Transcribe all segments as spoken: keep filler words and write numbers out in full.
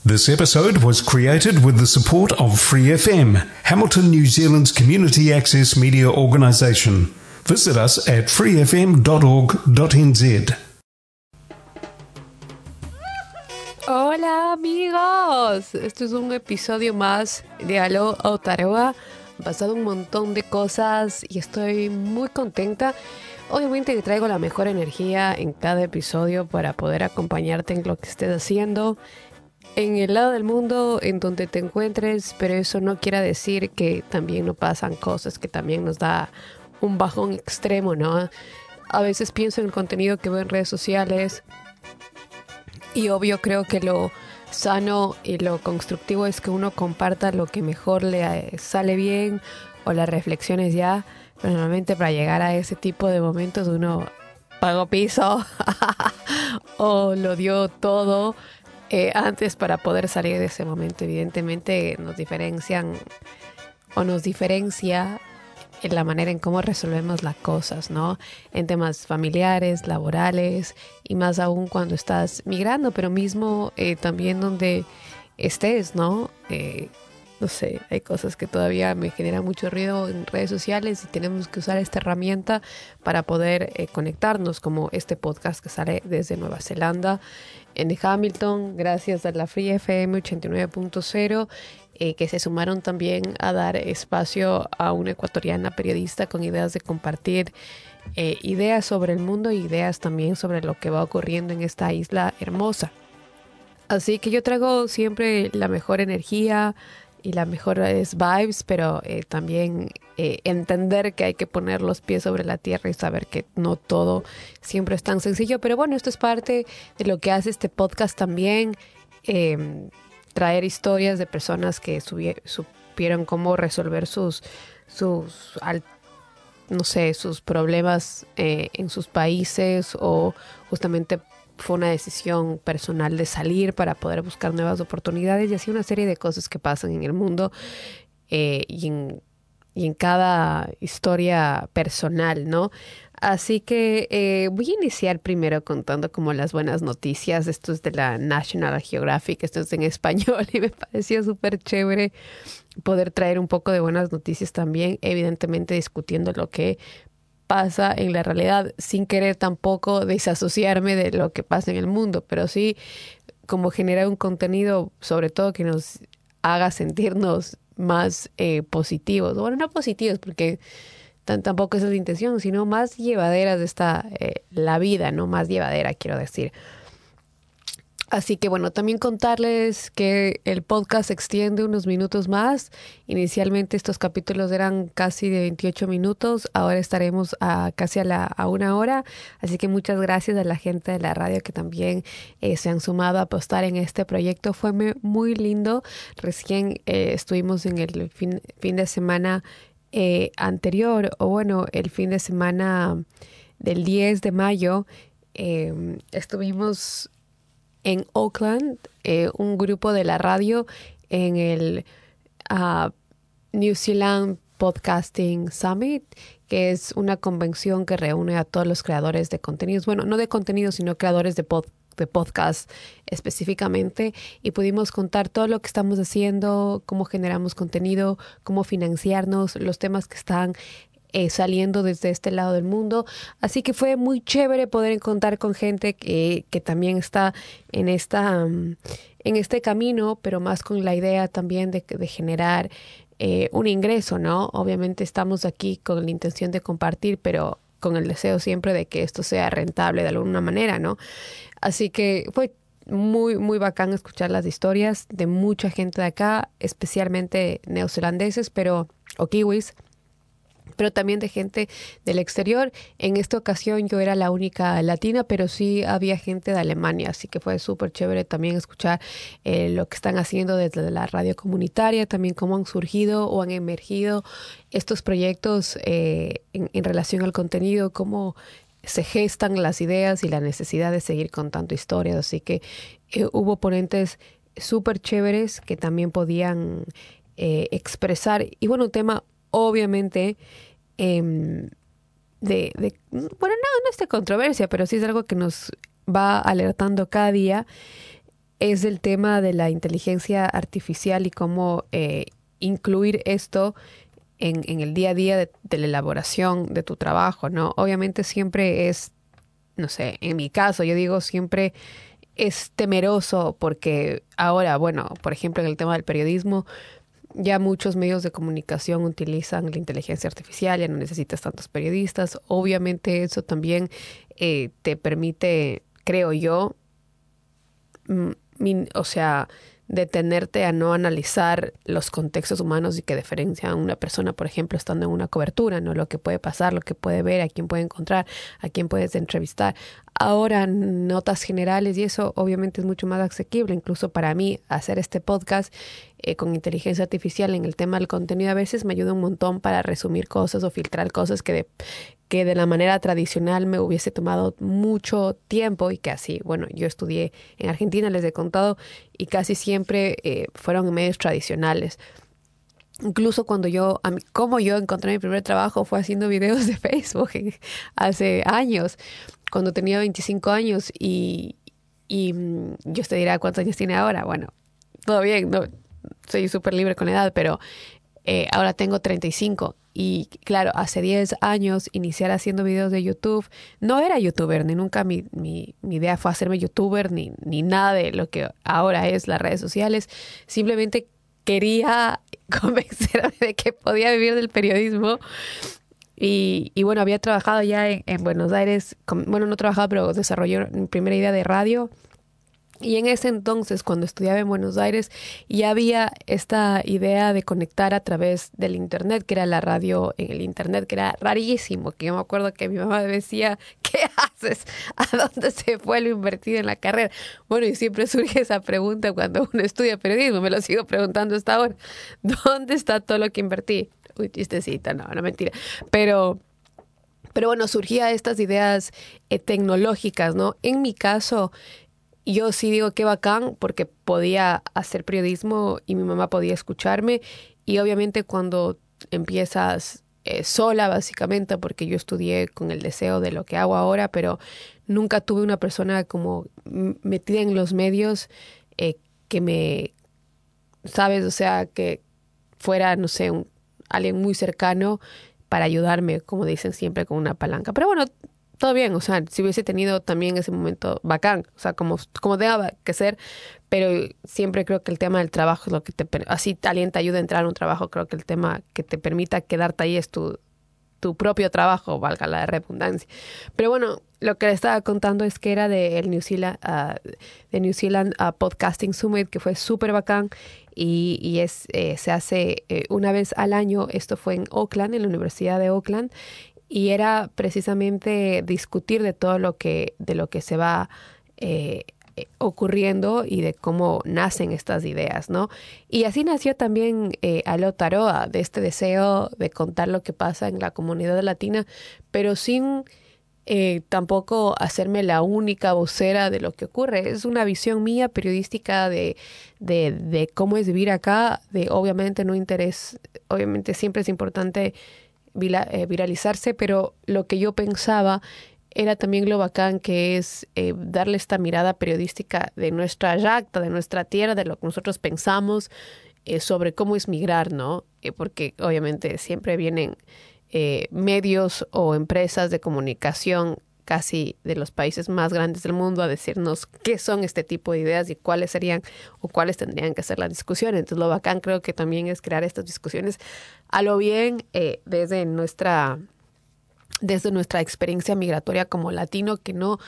This episode was created with the support of Free F M, Hamilton, New Zealand's community access media organisation. Visit us at free f m dot org dot n z. Hola amigos, este es un episodio más de Aló Aotearoa. Han pasado un montón de cosas y estoy muy contenta. Obviamente que traigo la mejor energía en cada episodio para poder acompañarte en lo que estés haciendo, en el lado del mundo en donde te encuentres, pero eso no quiere decir que también no pasan cosas, que también nos da un bajón extremo, ¿no? A veces pienso en el contenido que veo en redes sociales y obvio creo que lo sano y lo constructivo es que uno comparta lo que mejor le sale bien o las reflexiones ya, pero normalmente para llegar a ese tipo de momentos uno pagó piso o lo dio todo eh, antes para poder salir de ese momento. Evidentemente nos diferencian o nos diferencia en la manera en cómo resolvemos las cosas, ¿no? En temas familiares, laborales y más aún cuando estás migrando, pero mismo eh, también donde estés, ¿no? Eh, no sé, hay cosas que todavía me generan mucho ruido en redes sociales y tenemos que usar esta herramienta para poder eh, conectarnos, como este podcast que sale desde Nueva Zelanda, en Hamilton, gracias a la Free F M ochenta y nueve punto cero, eh, que se sumaron también a dar espacio a una ecuatoriana periodista con ideas de compartir eh, ideas sobre el mundo y ideas también sobre lo que va ocurriendo en esta isla hermosa. Así que yo traigo siempre la mejor energía y las mejores vibes, pero eh, también eh, entender que hay que poner los pies sobre la tierra y saber que no todo siempre es tan sencillo. Pero bueno, esto es parte de lo que hace este podcast también, eh, traer historias de personas que subi- supieron cómo resolver sus, sus al- no sé, sus problemas eh, en sus países, o justamente fue una decisión personal de salir para poder buscar nuevas oportunidades, y así una serie de cosas que pasan en el mundo eh, y, en, y en cada historia personal, ¿no? Así que eh, voy a iniciar primero contando como las buenas noticias. Esto es de la National Geographic, esto es en español y me pareció súper chévere poder traer un poco de buenas noticias también, evidentemente discutiendo lo que pasa en la realidad, sin querer tampoco desasociarme de lo que pasa en el mundo, pero sí como generar un contenido sobre todo que nos haga sentirnos más eh, positivos, bueno, no positivos porque tan, tampoco esa es la intención, sino más llevaderas de esta, eh, la vida, ¿no? Más llevadera, quiero decir. Así que bueno, también contarles que el podcast se extiende unos minutos más. Inicialmente estos capítulos eran casi de veintiocho minutos, ahora estaremos a casi a, la, a una hora. Así que muchas gracias a la gente de la radio que también eh, se han sumado a apostar en este proyecto. Fue muy lindo. Recién eh, estuvimos en el fin, fin de semana eh, anterior, o bueno, el fin de semana del diez de mayo, eh, estuvimos en Auckland, eh, un grupo de la radio en el uh, New Zealand Podcasting Summit, que es una convención que reúne a todos los creadores de contenidos, bueno, no de contenidos, sino creadores de pod, de podcast específicamente, y pudimos contar todo lo que estamos haciendo, cómo generamos contenido, cómo financiarnos, los temas que están Eh, saliendo desde este lado del mundo. Así que fue muy chévere poder contar con gente que, que también está en esta um, en este camino, pero más con la idea también de, de generar eh, un ingreso, ¿no? Obviamente estamos aquí con la intención de compartir, pero con el deseo siempre de que esto sea rentable de alguna manera, ¿no? Así que fue muy, muy bacán escuchar las historias de mucha gente de acá, especialmente neozelandeses, pero o kiwis, pero también de gente del exterior. En esta ocasión yo era la única latina, pero sí había gente de Alemania, así que fue súper chévere también escuchar eh, lo que están haciendo desde la radio comunitaria, también cómo han surgido o han emergido estos proyectos eh, en, en relación al contenido, cómo se gestan las ideas y la necesidad de seguir contando historias. Así que eh, hubo ponentes súper chéveres que también podían eh, expresar, y bueno, un tema obviamente eh, de, de, bueno, no, no es de controversia, pero sí es algo que nos va alertando cada día, es el tema de la inteligencia artificial y cómo eh, incluir esto en, en el día a día de, de la elaboración de tu trabajo, ¿no? Obviamente siempre es, no sé, en mi caso, yo digo siempre es temeroso porque ahora, bueno, por ejemplo, en el tema del periodismo, ya muchos medios de comunicación utilizan la inteligencia artificial, ya no necesitas tantos periodistas. Obviamente eso también eh, te permite, creo yo, mm, min- o sea, detenerte a no analizar los contextos humanos y que diferencian a una persona, por ejemplo, estando en una cobertura, ¿no? Lo que puede pasar, lo que puede ver, a quién puede encontrar, a quién puedes entrevistar. Ahora, notas generales y eso obviamente es mucho más asequible, incluso para mí, hacer este podcast eh, con inteligencia artificial en el tema del contenido a veces me ayuda un montón para resumir cosas o filtrar cosas que de, que de la manera tradicional me hubiese tomado mucho tiempo y que así, bueno, yo estudié en Argentina, les he contado, y casi siempre eh, fueron en medios tradicionales. Incluso cuando yo, a mí, como yo encontré mi primer trabajo fue haciendo videos de Facebook hace años, cuando tenía veinticinco años y, y mm, yo te dirá cuántos años tiene ahora. Bueno, todo bien, no, soy súper libre con la edad, pero eh, ahora tengo treinta y cinco y claro, hace diez años iniciar haciendo videos de YouTube, no era youtuber, ni nunca mi, mi, mi idea fue hacerme youtuber, ni, ni nada de lo que ahora es las redes sociales, simplemente quería convencerme de que podía vivir del periodismo y, y bueno, había trabajado ya en, en Buenos Aires, con, bueno, no trabajaba, pero desarrollé mi primera idea de radio. Y en ese entonces, cuando estudiaba en Buenos Aires, ya había esta idea de conectar a través del internet, que era la radio en el internet, que era rarísimo, que yo me acuerdo que mi mamá decía, ¿qué haces? ¿A dónde se fue lo invertido en la carrera? Bueno, y siempre surge esa pregunta cuando uno estudia periodismo, me lo sigo preguntando hasta ahora, ¿dónde está todo lo que invertí? Uy, chistecita, no, no mentira, pero... Pero bueno, surgía estas ideas eh, tecnológicas, ¿no? En mi caso... Yo sí digo qué bacán porque podía hacer periodismo y mi mamá podía escucharme y obviamente cuando empiezas eh, sola básicamente porque yo estudié con el deseo de lo que hago ahora, pero nunca tuve una persona como metida en los medios eh, que me, sabes, o sea, que fuera, no sé, un, alguien muy cercano para ayudarme, como dicen siempre, con una palanca. Pero bueno, todo bien, o sea, si hubiese tenido también ese momento bacán, o sea, como, como deba que ser, pero siempre creo que el tema del trabajo es lo que te, así alguien te ayuda a entrar a un trabajo, creo que el tema que te permita quedarte ahí es tu, tu propio trabajo, valga la redundancia. Pero bueno, lo que le estaba contando es que era de el New Zealand, uh, de New Zealand uh, Podcasting Summit, que fue súper bacán y, y es, eh, se hace eh, una vez al año. Esto fue en Auckland, en la Universidad de Auckland. Y era precisamente discutir de todo lo que, de lo que se va eh, ocurriendo y de cómo nacen estas ideas, ¿no? Y así nació también eh, Aló Taroa, de este deseo de contar lo que pasa en la comunidad latina, pero sin eh, tampoco hacerme la única vocera de lo que ocurre. Es una visión mía periodística de, de, de cómo es vivir acá, de obviamente no interés, obviamente siempre es importante viralizarse, pero lo que yo pensaba era también lo bacán que es eh, darle esta mirada periodística de nuestra yacta, de nuestra tierra, de lo que nosotros pensamos eh, sobre cómo es migrar, ¿no? Eh, porque obviamente siempre vienen eh, medios o empresas de comunicación casi de los países más grandes del mundo a decirnos qué son este tipo de ideas y cuáles serían o cuáles tendrían que ser las discusiones. Entonces lo bacán creo que también es crear estas discusiones a lo bien eh, desde nuestra desde nuestra experiencia migratoria como latino, que no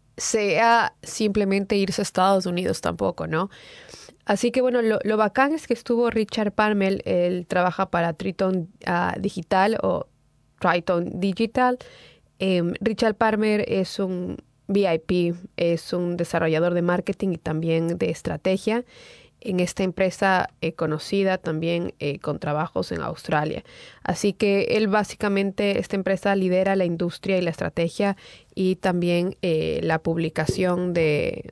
sea simplemente irse a Estados Unidos tampoco, ¿no? Así que bueno, lo, lo bacán es que estuvo Richard Palmer, él trabaja para Triton uh, Digital o Triton Digital. Um, Richard Palmer es un V I P, es un desarrollador de marketing y también de estrategia en esta empresa eh, conocida también eh, con trabajos en Australia. Así que él básicamente, esta empresa lidera la industria y la estrategia y también eh, la publicación de,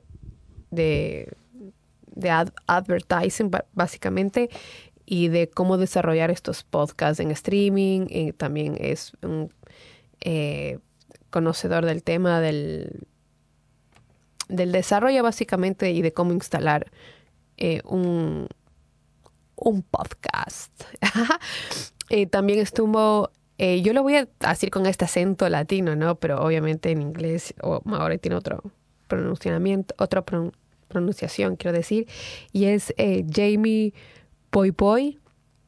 de, de ad, advertising básicamente y de cómo desarrollar estos podcasts en streaming. Y también es un Eh, conocedor del tema del del desarrollo básicamente y de cómo instalar eh, un, un podcast. eh, también estuvo, eh, yo lo voy a decir con este acento latino, ¿no? Pero obviamente en inglés, o ahora tiene otro pronunciamiento, otra pron- pronunciación, quiero decir, y es eh, Jamie Poi Poi.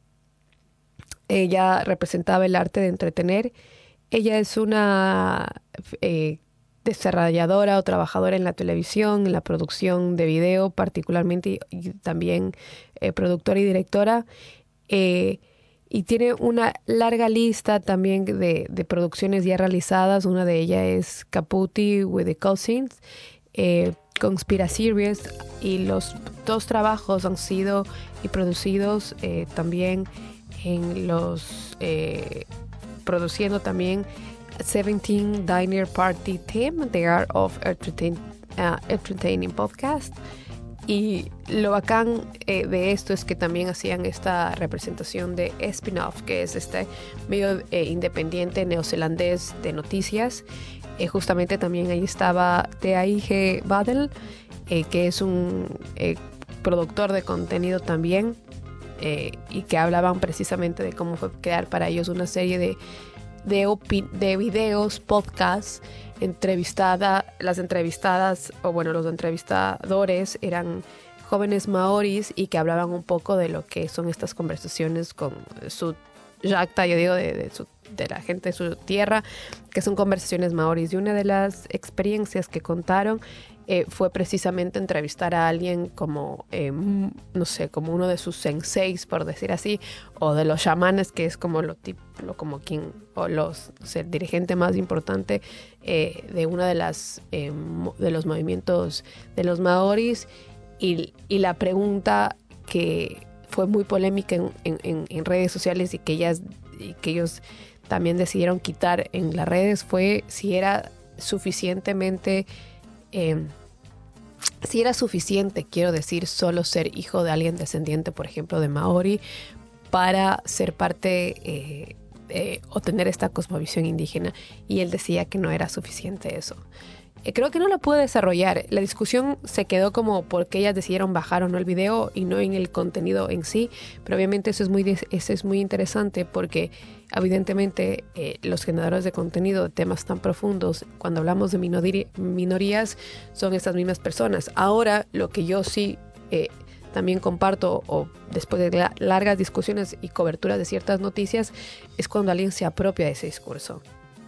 Ella representaba el arte de entretener. Ella es una eh, desarrolladora o trabajadora en la televisión, en la producción de video particularmente, y, y también eh, productora y directora. Eh, y tiene una larga lista también de, de producciones ya realizadas. Una de ellas es Caputi with the Cousins, eh, Conspiracy Series, y los dos trabajos han sido y producidos eh, también en los... Eh, produciendo también seventeen Diner Party Team, The Art of Entertain, uh, Entertaining Podcast. Y lo bacán eh, de esto es que también hacían esta representación de Spin-Off, que es este medio eh, independiente neozelandés de noticias. Eh, justamente también ahí estaba T A I G Badel, eh, que es un eh, productor de contenido también. Eh, y que hablaban precisamente de cómo fue crear para ellos una serie de, de, opi- de videos, podcasts, entrevistada, las entrevistadas, o bueno, los entrevistadores eran jóvenes maoris y que hablaban un poco de lo que son estas conversaciones con su yacta, yo digo, de, de, su, de la gente de su tierra, que son conversaciones maoris. Y una de las experiencias que contaron Eh, fue precisamente entrevistar a alguien como, eh, no sé, como uno de sus senseis, por decir así, o de los chamanes, que es como lo tipo, como quien, o los, o sea, el dirigente más importante eh, de una de las, eh, de los movimientos de los maoris. Y, y la pregunta que fue muy polémica en, en, en redes sociales y que, ellas, y que ellos también decidieron quitar en las redes fue si era suficientemente... Eh, si era suficiente, quiero decir, solo ser hijo de alguien descendiente, por ejemplo, de maori, para ser parte eh, eh, o tener esta cosmovisión indígena. Y él decía que no era suficiente eso. Eh, creo que no lo pude desarrollar. La discusión se quedó como porque ellas decidieron bajar o no el video y no en el contenido en sí. Pero obviamente eso es muy, eso es muy interesante porque evidentemente eh, los generadores de contenido de temas tan profundos, cuando hablamos de minori- minorías, son estas mismas personas. Ahora, lo que yo sí eh, también comparto, o después de la- largas discusiones y coberturas de ciertas noticias, es cuando alguien se apropia de ese discurso.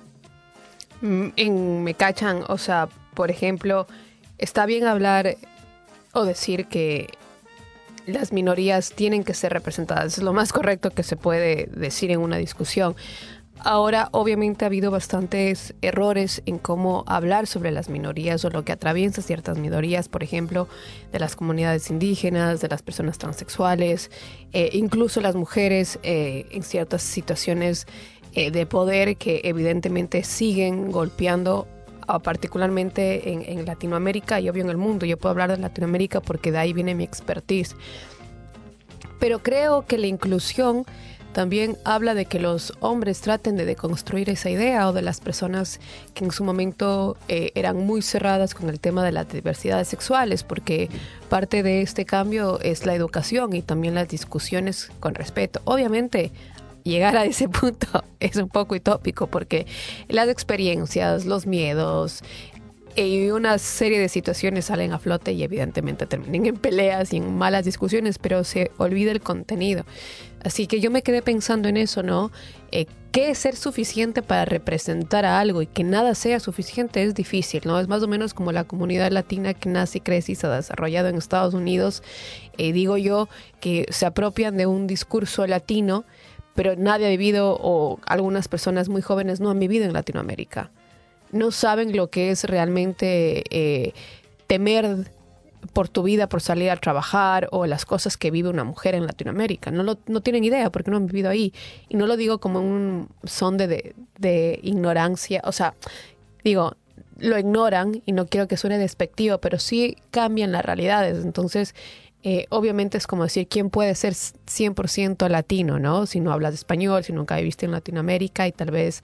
En, me cachan, o sea, por ejemplo, está bien hablar o decir que las minorías tienen que ser representadas. Es lo más correcto que se puede decir en una discusión. Ahora, obviamente, ha habido bastantes errores en cómo hablar sobre las minorías o lo que atraviesa ciertas minorías, por ejemplo, de las comunidades indígenas, de las personas transexuales, eh, incluso las mujeres eh, en ciertas situaciones eh, de poder que evidentemente siguen golpeando, uh, particularmente en, en Latinoamérica y obvio en el mundo. Yo puedo hablar de Latinoamérica porque de ahí viene mi expertise. Pero creo que la inclusión también habla de que los hombres traten de deconstruir esa idea, o de las personas que en su momento eh, eran muy cerradas con el tema de las diversidades sexuales, porque parte de este cambio es la educación y también las discusiones con respeto. Obviamente, llegar a ese punto es un poco utópico porque las experiencias, los miedos y una serie de situaciones salen a flote y evidentemente terminan en peleas y en malas discusiones, pero se olvida el contenido. Así que yo me quedé pensando en eso, ¿no? Eh, ¿Qué es ser suficiente para representar a algo? Y que nada sea suficiente es difícil, ¿no? Es más o menos como la comunidad latina que nace y crece y se ha desarrollado en Estados Unidos. Eh, digo yo que se apropian de un discurso latino, pero nadie ha vivido, o algunas personas muy jóvenes no han vivido en Latinoamérica. No saben lo que es realmente eh, temer por tu vida, por salir a trabajar, o las cosas que vive una mujer en Latinoamérica. No, lo, no tienen idea porque no han vivido ahí. Y no lo digo como un son de, de, de ignorancia. O sea, digo, lo ignoran y no quiero que suene despectivo, pero sí cambian las realidades. Entonces, eh, obviamente es como decir, ¿quién puede ser cien por ciento latino, no? Si no hablas español, si nunca viviste en Latinoamérica y tal vez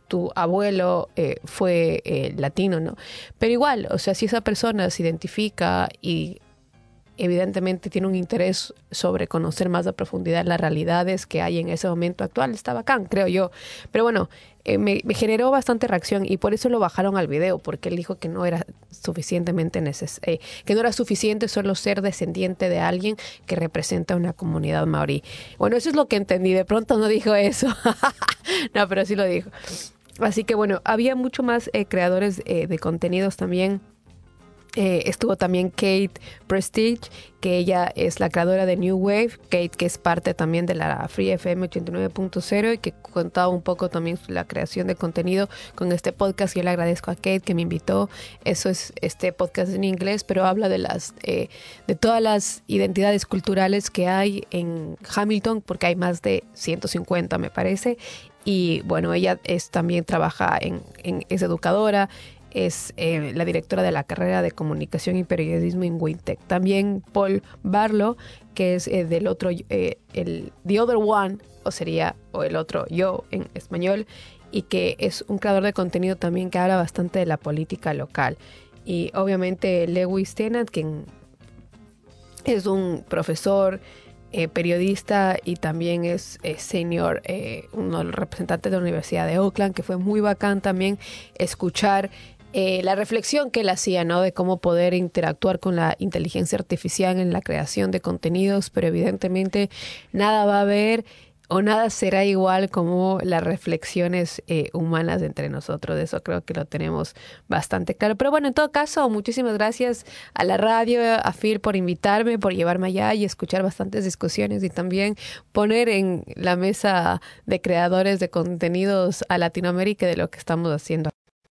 tu abuelo eh, fue eh, latino, ¿no? Pero igual, o sea, si esa persona se identifica y evidentemente tiene un interés sobre conocer más a profundidad las realidades que hay en ese momento actual, está bacán, creo yo. Pero bueno, eh, me, me generó bastante reacción y por eso lo bajaron al video, porque él dijo que no era suficientemente neces eh, que no era suficiente solo ser descendiente de alguien que representa una comunidad maorí. Bueno, eso es lo que entendí. De pronto no dijo eso. No, pero sí lo dijo. Así que bueno, había mucho más eh, creadores eh, de contenidos también. Eh, estuvo también Kate Prestige, que ella es la creadora de New Wave. Kate, que es parte también de la Free F M ochenta y nueve punto cero y que contaba un poco también la creación de contenido con este podcast. Yo le agradezco a Kate que me invitó. Eso es este podcast en inglés, pero habla de las eh, de todas las identidades culturales que hay en Hamilton, porque hay más de ciento cincuenta, me parece. Y bueno, ella es también trabaja en, en es educadora. Es eh, la directora de la carrera de Comunicación y Periodismo en Wintec. También Paul Barlow, que es eh, del otro, eh, el The Other One, o sería, o el otro yo en español, y que es un creador de contenido también que habla bastante de la política local. Y obviamente Lewis Tennant, quien es un profesor, eh, periodista y también es eh, senior, eh, uno de los representantes de la Universidad de Oakland, que fue muy bacán también escuchar Eh, la reflexión que él hacía, ¿no? De cómo poder interactuar con la inteligencia artificial en la creación de contenidos, pero evidentemente nada va a haber o nada será igual como las reflexiones eh, humanas entre nosotros. De eso creo que lo tenemos bastante claro. Pero bueno, en todo caso, muchísimas gracias a la radio, a Phil por invitarme, por llevarme allá y escuchar bastantes discusiones y también poner en la mesa de creadores de contenidos a Latinoamérica de lo que estamos haciendo.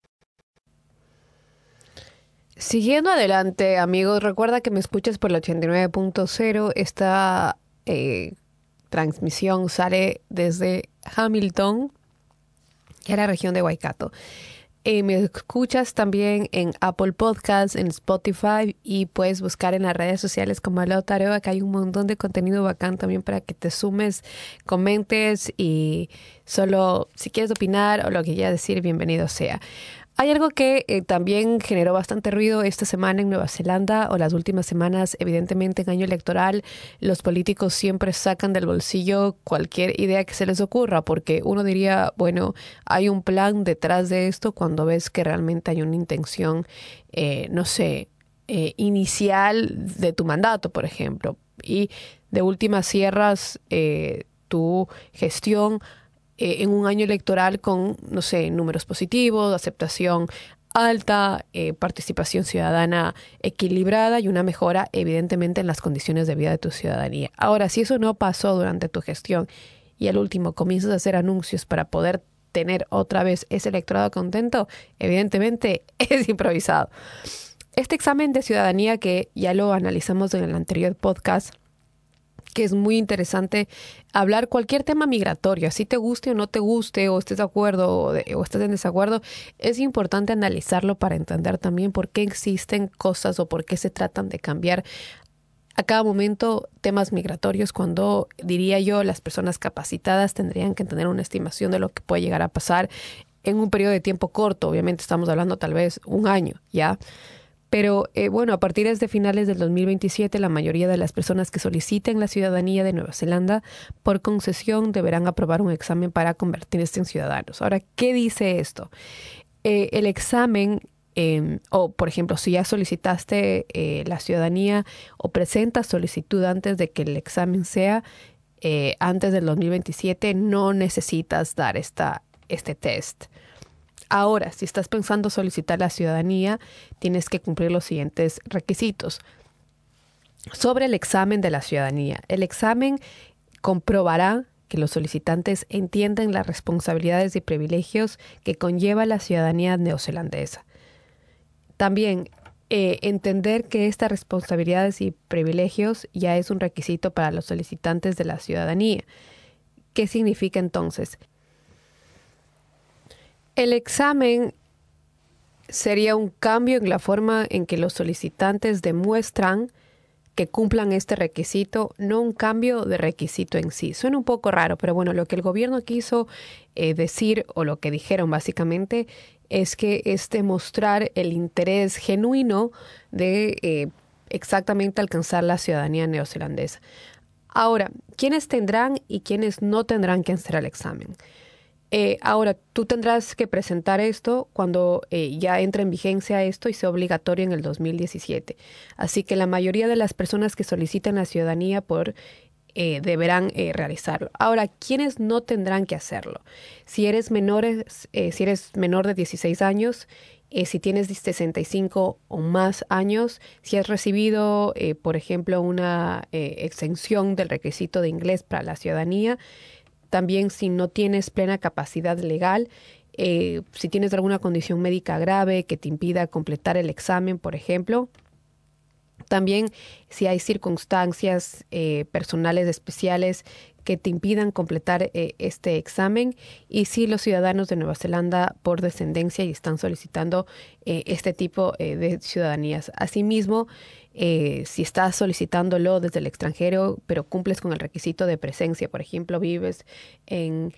Siguiendo adelante, amigos, recuerda que me escuchas por el ochenta y nueve punto cero. Esta eh, transmisión sale desde Hamilton, que es la región de Waikato. Eh, me escuchas también en Apple Podcasts, en Spotify y puedes buscar en las redes sociales como Aló Taroa, que hay un montón de contenido bacán también para que te sumes, comentes y solo si quieres opinar o lo que quieras decir, bienvenido sea. Hay algo que eh, también generó bastante ruido esta semana en Nueva Zelanda o las últimas semanas. Evidentemente, en año electoral, los políticos siempre sacan del bolsillo cualquier idea que se les ocurra, porque uno diría, bueno, hay un plan detrás de esto cuando ves que realmente hay una intención, eh, no sé, eh, inicial de tu mandato, por ejemplo. Y de últimas cierras eh, tu gestión Eh, en un año electoral con, no sé, números positivos, aceptación alta, eh, participación ciudadana equilibrada y una mejora evidentemente en las condiciones de vida de tu ciudadanía. Ahora, si eso no pasó durante tu gestión y al último comienzas a hacer anuncios para poder tener otra vez ese electorado contento, evidentemente es improvisado. Este examen de ciudadanía que ya lo analizamos en el anterior podcast, que es muy interesante hablar cualquier tema migratorio, así te guste o no te guste, o estés de acuerdo o, de, o estés en desacuerdo, es importante analizarlo para entender también por qué existen cosas o por qué se tratan de cambiar a cada momento temas migratorios, cuando, diría yo, las personas capacitadas tendrían que tener una estimación de lo que puede llegar a pasar en un periodo de tiempo corto. Obviamente estamos hablando tal vez un año, ¿ya? Pero eh, bueno, a partir de finales del dos mil veintisiete, la mayoría de las personas que soliciten la ciudadanía de Nueva Zelanda por concesión deberán aprobar un examen para convertirse en ciudadanos. Ahora, ¿qué dice esto? Eh, el examen, eh, o por ejemplo, si ya solicitaste eh, la ciudadanía o presentas solicitud antes de que el examen sea, eh, antes del dos mil veintisiete, no necesitas dar esta, este test. Ahora, si estás pensando solicitar la ciudadanía, tienes que cumplir los siguientes requisitos. Sobre el examen de la ciudadanía, el examen comprobará que los solicitantes entienden las responsabilidades y privilegios que conlleva la ciudadanía neozelandesa. También eh, entender que estas responsabilidades y privilegios ya es un requisito para los solicitantes de la ciudadanía. ¿Qué significa entonces? El examen sería un cambio en la forma en que los solicitantes demuestran que cumplan este requisito, no un cambio de requisito en sí. Suena un poco raro, pero bueno, lo que el gobierno quiso eh, decir, o lo que dijeron básicamente, es que es demostrar el interés genuino de eh, exactamente alcanzar la ciudadanía neozelandesa. Ahora, ¿quiénes tendrán y quiénes no tendrán que hacer el examen? Eh, ahora, tú tendrás que presentar esto cuando eh, ya entre en vigencia esto y sea obligatorio en el dos mil diecisiete. Así que la mayoría de las personas que solicitan la ciudadanía por, eh, deberán eh, realizarlo. Ahora, ¿quiénes no tendrán que hacerlo? Si eres, menores, eh, si eres menor de dieciséis años, eh, si tienes sesenta y cinco o más años, si has recibido, eh, por ejemplo, una eh, exención del requisito de inglés para la ciudadanía, también si no tienes plena capacidad legal, eh, si tienes alguna condición médica grave que te impida completar el examen, por ejemplo. También si hay circunstancias eh, personales especiales que te impidan completar eh, este examen, y si los ciudadanos de Nueva Zelanda por descendencia y están solicitando eh, este tipo eh, de ciudadanías. Asimismo, eh, si estás solicitándolo desde el extranjero, pero cumples con el requisito de presencia, por ejemplo, vives en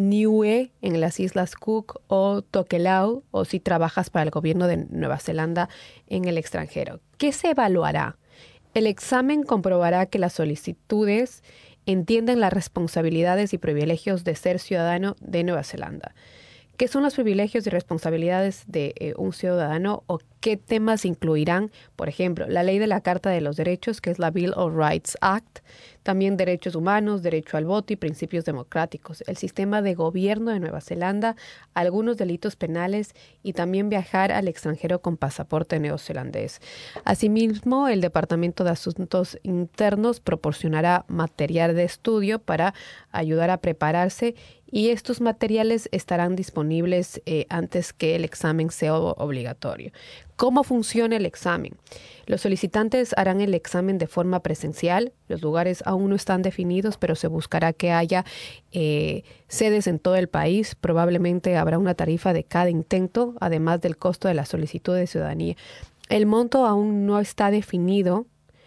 Niue, en las Islas Cook, o Tokelau, o si trabajas para el gobierno de Nueva Zelanda en el extranjero. ¿Qué se evaluará? El examen comprobará que las solicitudes entienden las responsabilidades y privilegios de ser ciudadano de Nueva Zelanda. ¿Qué son los privilegios y responsabilidades de eh, un ciudadano, o qué temas incluirán? Por ejemplo, la ley de la Carta de los Derechos, que es la Bill of Rights Act, también derechos humanos, derecho al voto y principios democráticos, el sistema de gobierno de Nueva Zelanda, algunos delitos penales y también viajar al extranjero con pasaporte neozelandés. Asimismo, el Departamento de Asuntos Internos proporcionará material de estudio para ayudar a prepararse, y estos materiales estarán disponibles eh, antes que el examen sea obligatorio. ¿Cómo funciona el examen? Los solicitantes harán el examen de forma presencial. Los lugares aún no están definidos, pero se buscará que haya eh, sedes en todo el país. Probablemente habrá una tarifa de cada intento, además del costo de la solicitud de ciudadanía. El monto aún no está definido.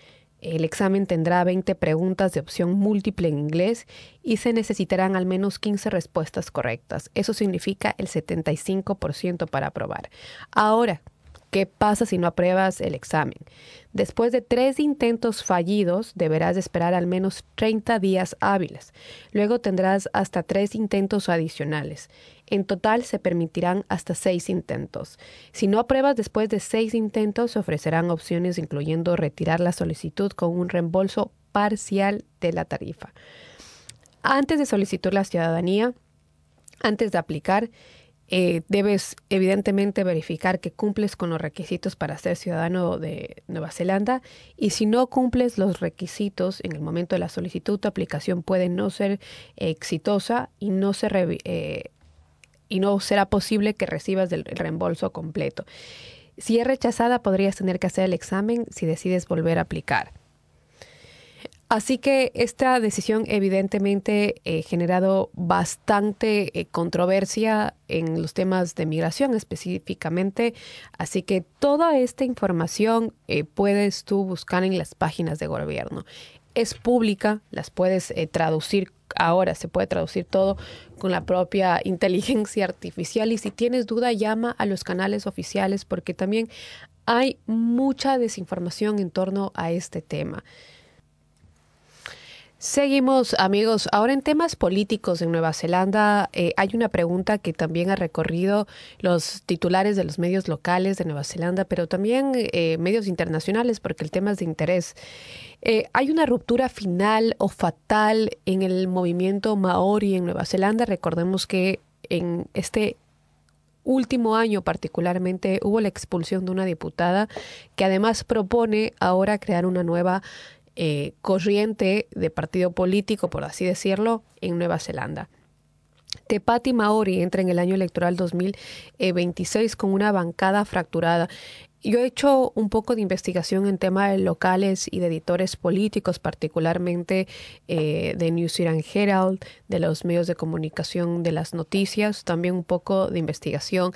El examen tendrá veinte preguntas de opción múltiple en inglés y se necesitarán al menos quince respuestas correctas. Eso significa el setenta y cinco por ciento para aprobar. Ahora, ¿qué pasa si no apruebas el examen? Después de tres intentos fallidos, deberás esperar al menos treinta días hábiles. Luego tendrás hasta tres intentos adicionales. En total se permitirán hasta seis intentos. Si no apruebas después de seis intentos, se ofrecerán opciones incluyendo retirar la solicitud con un reembolso parcial de la tarifa. Antes de solicitar la ciudadanía, antes de aplicar, Eh, debes evidentemente verificar que cumples con los requisitos para ser ciudadano de Nueva Zelanda, y si no cumples los requisitos en el momento de la solicitud, tu aplicación puede no ser eh, exitosa y no, se re, eh, y no será posible que recibas el reembolso completo. Si es rechazada, podrías tener que hacer el examen si decides volver a aplicar. Así que esta decisión evidentemente ha eh, generado bastante eh, controversia en los temas de migración específicamente. Así que toda esta información eh, puedes tú buscar en las páginas de gobierno. Es pública, las puedes eh, traducir. Ahora se puede traducir todo con la propia inteligencia artificial, y si tienes duda, llama a los canales oficiales, porque también hay mucha desinformación en torno a este tema. Seguimos, amigos. Ahora, en temas políticos en Nueva Zelanda, eh, hay una pregunta que también ha recorrido los titulares de los medios locales de Nueva Zelanda, pero también eh, medios internacionales, porque el tema es de interés. Eh, ¿Hay una ruptura final o fatal en el movimiento maorí en Nueva Zelanda? Recordemos que en este último año particularmente hubo la expulsión de una diputada que además propone ahora crear una nueva Eh, corriente de partido político, por así decirlo, en Nueva Zelanda. Te Pati Maori entra en el año electoral dos mil veintiséis con una bancada fracturada. Yo he hecho un poco de investigación en temas locales y de editores políticos, particularmente eh, de New Zealand Herald, de los medios de comunicación de las noticias, también un poco de investigación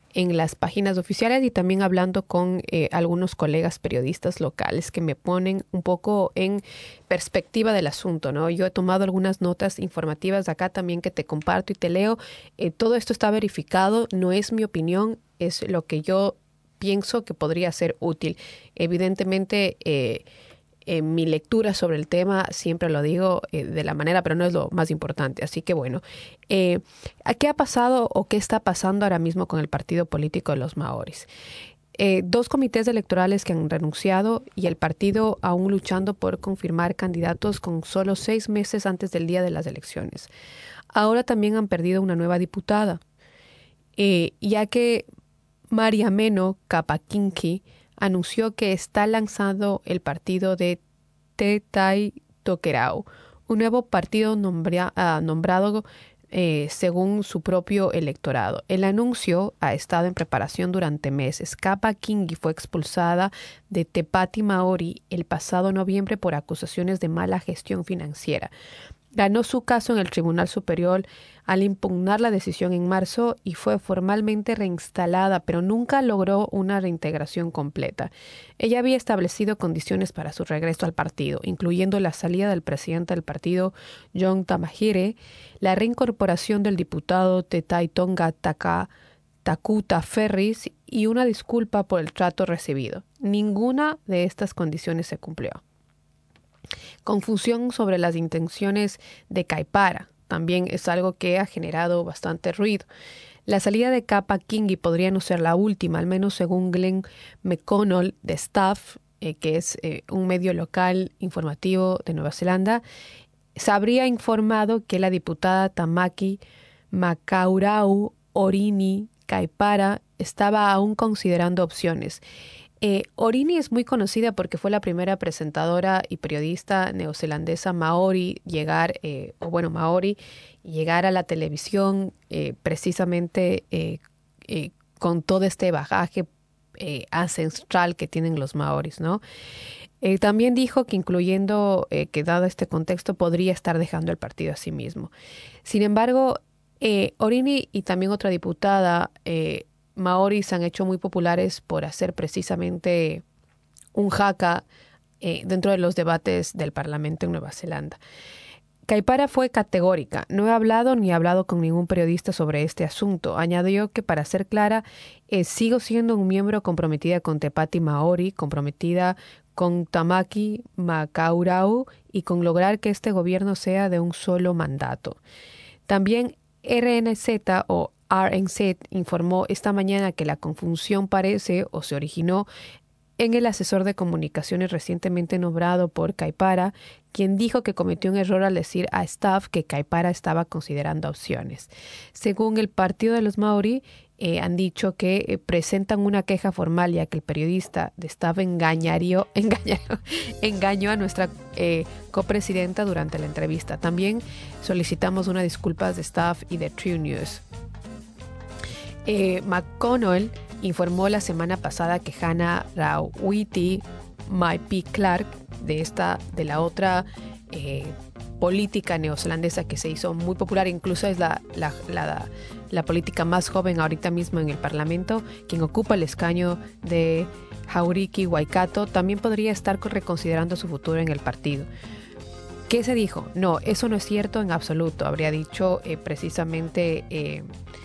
en las páginas oficiales y también hablando con eh, algunos colegas periodistas locales que me ponen un poco en perspectiva del asunto, ¿no? Yo he tomado algunas notas informativas acá también que te comparto y te leo. Eh, todo esto está verificado, no es mi opinión, es lo que yo pienso que podría ser útil. Evidentemente, eh, en mi lectura sobre el tema siempre lo digo eh, de la manera, pero no es lo más importante. Así que bueno, eh, ¿qué ha pasado o qué está pasando ahora mismo con el partido político de los maoris? Eh, dos comités electorales que han renunciado y el partido aún luchando por confirmar candidatos con solo seis meses antes del día de las elecciones. Ahora también han perdido una nueva diputada, eh, ya que María Meno Capaquinqui anunció que está lanzando el partido de Tetay Toquerao, un nuevo partido nombra, uh, nombrado eh, según su propio electorado. El anuncio ha estado en preparación durante meses. Capaquinqui fue expulsada de Tepati Maori el pasado noviembre por acusaciones de mala gestión financiera. Ganó su caso en el Tribunal Superior al impugnar la decisión en marzo y fue formalmente reinstalada, pero nunca logró una reintegración completa. Ella había establecido condiciones para su regreso al partido, incluyendo la salida del presidente del partido, John Tamahire, la reincorporación del diputado Tetay Tonga Taka, Takuta Ferris y una disculpa por el trato recibido. Ninguna de estas condiciones se cumplió. Confusión sobre las intenciones de Caipara también es algo que ha generado bastante ruido. La salida de Capaquinqui podría no ser la última, al menos según Glenn McConnell de Staff, eh, que es eh, un medio local informativo de Nueva Zelanda. Se habría informado que la diputada Tamaki Makaurau Orini Caipara estaba aún considerando opciones. Eh, Orini es muy conocida porque fue la primera presentadora y periodista neozelandesa maori llegar, eh, o bueno, maori, llegar a la televisión eh, precisamente eh, eh, con todo este bagaje eh, ancestral que tienen los maoris, ¿no? Eh, también dijo que incluyendo eh, que dado este contexto podría estar dejando el partido a sí mismo. Sin embargo, eh, Orini y también otra diputada eh, maoris se han hecho muy populares por hacer precisamente un haka eh, dentro de los debates del Parlamento en Nueva Zelanda. Caipara fue categórica. No he hablado ni he hablado con ningún periodista sobre este asunto. Añadió que, para ser clara, eh, sigo siendo un miembro comprometida con Tepati Maori, comprometida con Tamaki Makaurau y con lograr que este gobierno sea de un solo mandato. También R N Z o R N Z informó esta mañana que la confusión parece o se originó en el asesor de comunicaciones recientemente nombrado por Caipara, quien dijo que cometió un error al decir a Staff que Caipara estaba considerando opciones. Según el Partido de los Maori, eh, han dicho que eh, presentan una queja formal ya que el periodista de Staff engañaría, engañaría, engañó a nuestra eh, copresidenta durante la entrevista. También solicitamos una disculpa de Staff y de True News. Eh, McConnell informó la semana pasada que Hannah Rawiti Maipi Clark, de esta, de la otra eh, política neozelandesa que se hizo muy popular, incluso es la, la, la, la política más joven ahorita mismo en el Parlamento, quien ocupa el escaño de Hauriki Waikato, también podría estar reconsiderando su futuro en el partido. ¿Qué se dijo? No, eso no es cierto en absoluto, habría dicho eh, precisamente eh,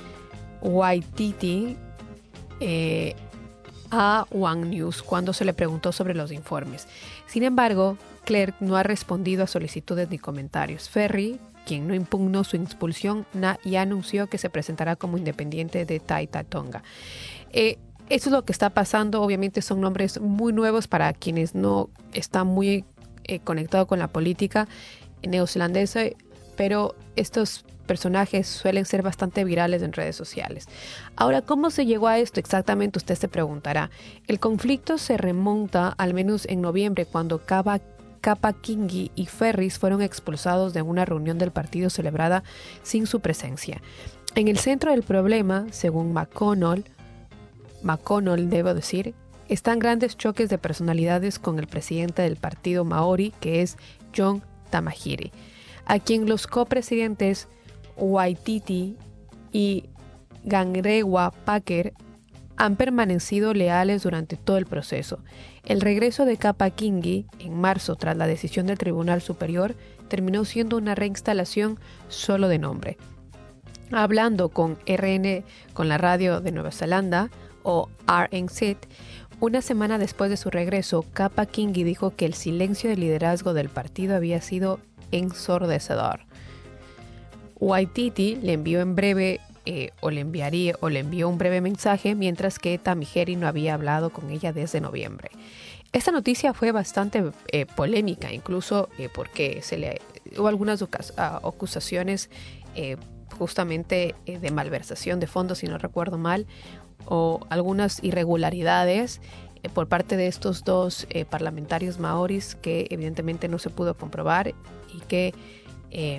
Waititi Eh, a One News cuando se le preguntó sobre los informes. Sin embargo, Clerk no ha respondido a solicitudes ni comentarios. Ferry, quien no impugnó su expulsión, ya anunció que se presentará como independiente de Taita Tonga. Eh, eso es lo que está pasando. Obviamente son nombres muy nuevos para quienes no están muy eh, conectados con la política neozelandesa, pero estos personajes suelen ser bastante virales en redes sociales. Ahora, ¿cómo se llegó a esto exactamente? Usted se preguntará. El conflicto se remonta al menos en noviembre, cuando Capaquinqui y Ferris fueron expulsados de una reunión del partido celebrada sin su presencia. En el centro del problema, según McConnell, McConnell debo decir, están grandes choques de personalidades con el presidente del partido maori, que es John Tamahire, a quien los copresidentes Waititi y Gangrewa Packer han permanecido leales durante todo el proceso. El regreso de Kapa-Kingi en marzo tras la decisión del Tribunal Superior terminó siendo una reinstalación solo de nombre. Hablando con R N, con la radio de Nueva Zelanda, o R N Z, una semana después de su regreso, Kapa-Kingi dijo que el silencio del liderazgo del partido había sido ensordecedor. Waititi le envió en breve eh, o le enviaría o le envió un breve mensaje, mientras que Tamiheri no había hablado con ella desde noviembre. Esta noticia fue bastante eh, polémica, incluso eh, porque se le hubo algunas ocas- uh, acusaciones eh, justamente eh, de malversación de fondos, si no recuerdo mal, o algunas irregularidades eh, por parte de estos dos eh, parlamentarios maoris que evidentemente no se pudo comprobar y que eh,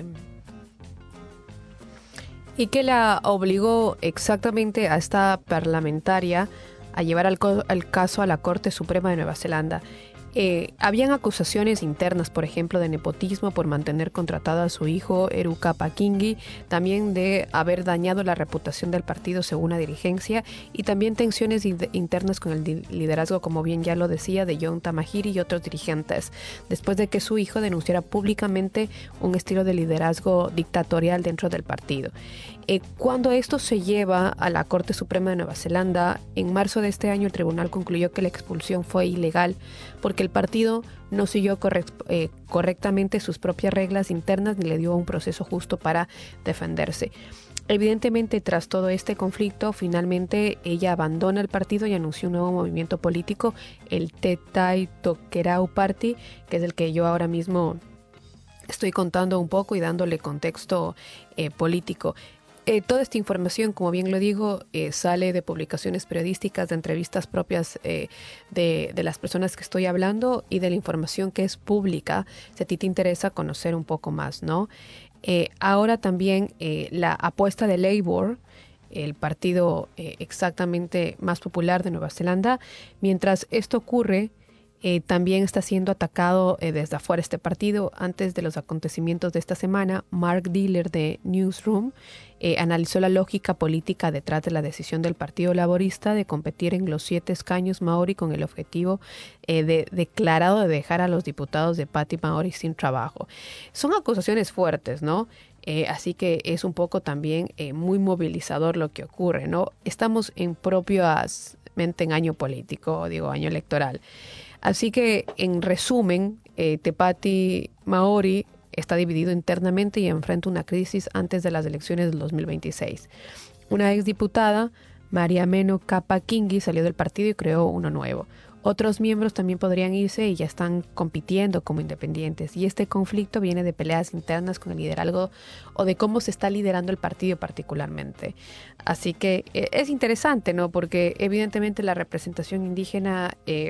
y que la obligó exactamente a esta parlamentaria a llevar al, co- al caso a la Corte Suprema de Nueva Zelanda. Eh, habían acusaciones internas, por ejemplo, de nepotismo por mantener contratado a su hijo Eru Kapa-Kingi, también de haber dañado la reputación del partido según la dirigencia, y también tensiones in- internas con el di- liderazgo, como bien ya lo decía, de John Tamahiri y otros dirigentes, después de que su hijo denunciara públicamente un estilo de liderazgo dictatorial dentro del partido. Eh, cuando esto se lleva a la Corte Suprema de Nueva Zelanda, en marzo de este año el tribunal concluyó que la expulsión fue ilegal porque el partido no siguió correct, eh, correctamente sus propias reglas internas ni le dio un proceso justo para defenderse. Evidentemente, tras todo este conflicto, finalmente ella abandona el partido y anunció un nuevo movimiento político, el Te Tai Tokerau Party, que es el que yo ahora mismo estoy contando un poco y dándole contexto eh, político. Eh, toda esta información, como bien lo digo, eh, sale de publicaciones periodísticas, de entrevistas propias eh, de, de las personas que estoy hablando y de la información que es pública, si a ti te interesa conocer un poco más, ¿no? Eh, ahora también eh, la apuesta de Labour, el partido eh, exactamente más popular de Nueva Zelanda, mientras esto ocurre, Eh, también está siendo atacado eh, desde afuera este partido. Antes de los acontecimientos de esta semana, Mark Diller de Newsroom eh, analizó la lógica política detrás de la decisión del Partido Laborista de competir en los siete escaños Maori con el objetivo eh, de, declarado de dejar a los diputados de Pāti Maori sin trabajo. Son acusaciones fuertes, ¿no? Eh, así que es un poco también eh, muy movilizador lo que ocurre, ¿no? Estamos en propiamente en año político, digo, año electoral. Así que, en resumen, eh, Te Pāti Maori está dividido internamente y enfrenta una crisis antes de las elecciones del dos mil veintiséis. Una exdiputada, Mariameno Kapa-Kingi, salió del partido y creó uno nuevo. Otros miembros también podrían irse y ya están compitiendo como independientes. Y este conflicto viene de peleas internas con el liderazgo o de cómo se está liderando el partido particularmente. Así que eh, es interesante, ¿no? Porque evidentemente la representación indígena Eh,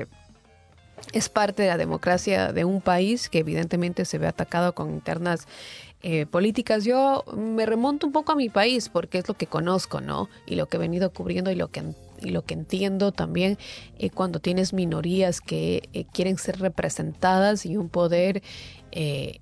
es parte de la democracia de un país que evidentemente se ve atacado con internas eh, políticas. Yo me remonto un poco a mi país porque es lo que conozco, ¿no? Y lo que he venido cubriendo y lo que, y lo que entiendo también eh, cuando tienes minorías que eh, quieren ser representadas y un poder eh,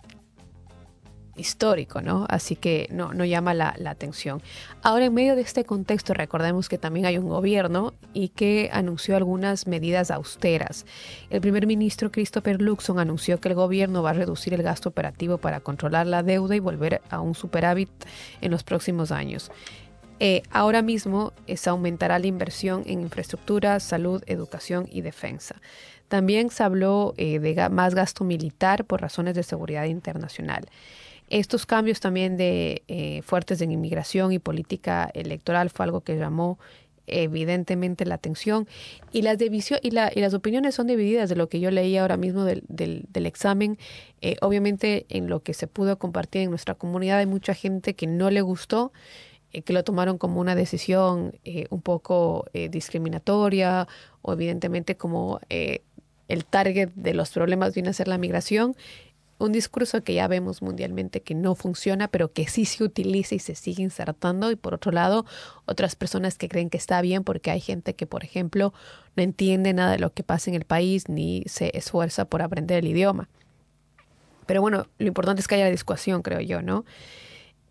histórico, ¿no? Así que no, no llama la, la atención. Ahora, en medio de este contexto, recordemos que también hay un gobierno y que anunció algunas medidas austeras. El primer ministro Christopher Luxon anunció que el gobierno va a reducir el gasto operativo para controlar la deuda y volver a un superávit en los próximos años. Eh, ahora mismo eh, se aumentará la inversión en infraestructura, salud, educación y defensa. También se habló eh, de ga- más gasto militar por razones de seguridad internacional. Estos cambios también de eh, fuertes en inmigración y política electoral fue algo que llamó evidentemente la atención y las división, y, la, y las opiniones son divididas de lo que yo leí ahora mismo del, del, del examen. Eh, obviamente en lo que se pudo compartir en nuestra comunidad hay mucha gente que no le gustó, eh, que lo tomaron como una decisión eh, un poco eh, discriminatoria o evidentemente como eh, el target de los problemas viene a ser la migración. Un discurso que ya vemos mundialmente que no funciona, pero que sí se utiliza y se sigue insertando. Y por otro lado, otras personas que creen que está bien porque hay gente que, por ejemplo, no entiende nada de lo que pasa en el país ni se esfuerza por aprender el idioma. Pero bueno, lo importante es que haya discusión, creo yo, ¿no?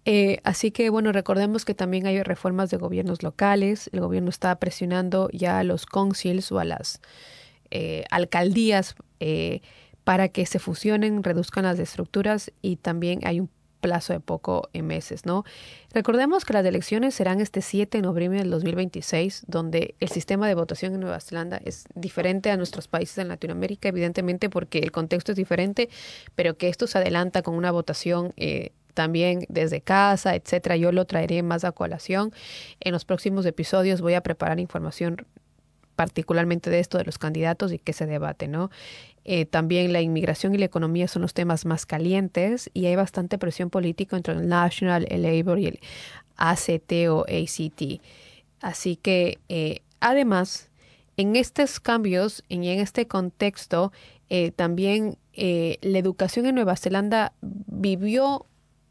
Eh, así que, bueno, recordemos que también hay reformas de gobiernos locales. El gobierno está presionando ya a los councils o a las eh, alcaldías eh, para que se fusionen, reduzcan las estructuras y también hay un plazo de poco en meses, ¿no? Recordemos que las elecciones serán este siete de noviembre del dos mil veintiséis, donde el sistema de votación en Nueva Zelanda es diferente a nuestros países en Latinoamérica, evidentemente porque el contexto es diferente, pero que esto se adelanta con una votación eh, también desde casa, etcétera. Yo lo traeré más a colación. En los próximos episodios voy a preparar información particularmente de esto de los candidatos y qué se debate, ¿no? Eh, también la inmigración y la economía son los temas más calientes y hay bastante presión política entre el National, el Labour y el A C T o A C T. Así que, eh, además, en estos cambios y en este contexto, eh, también eh, la educación en Nueva Zelanda vivió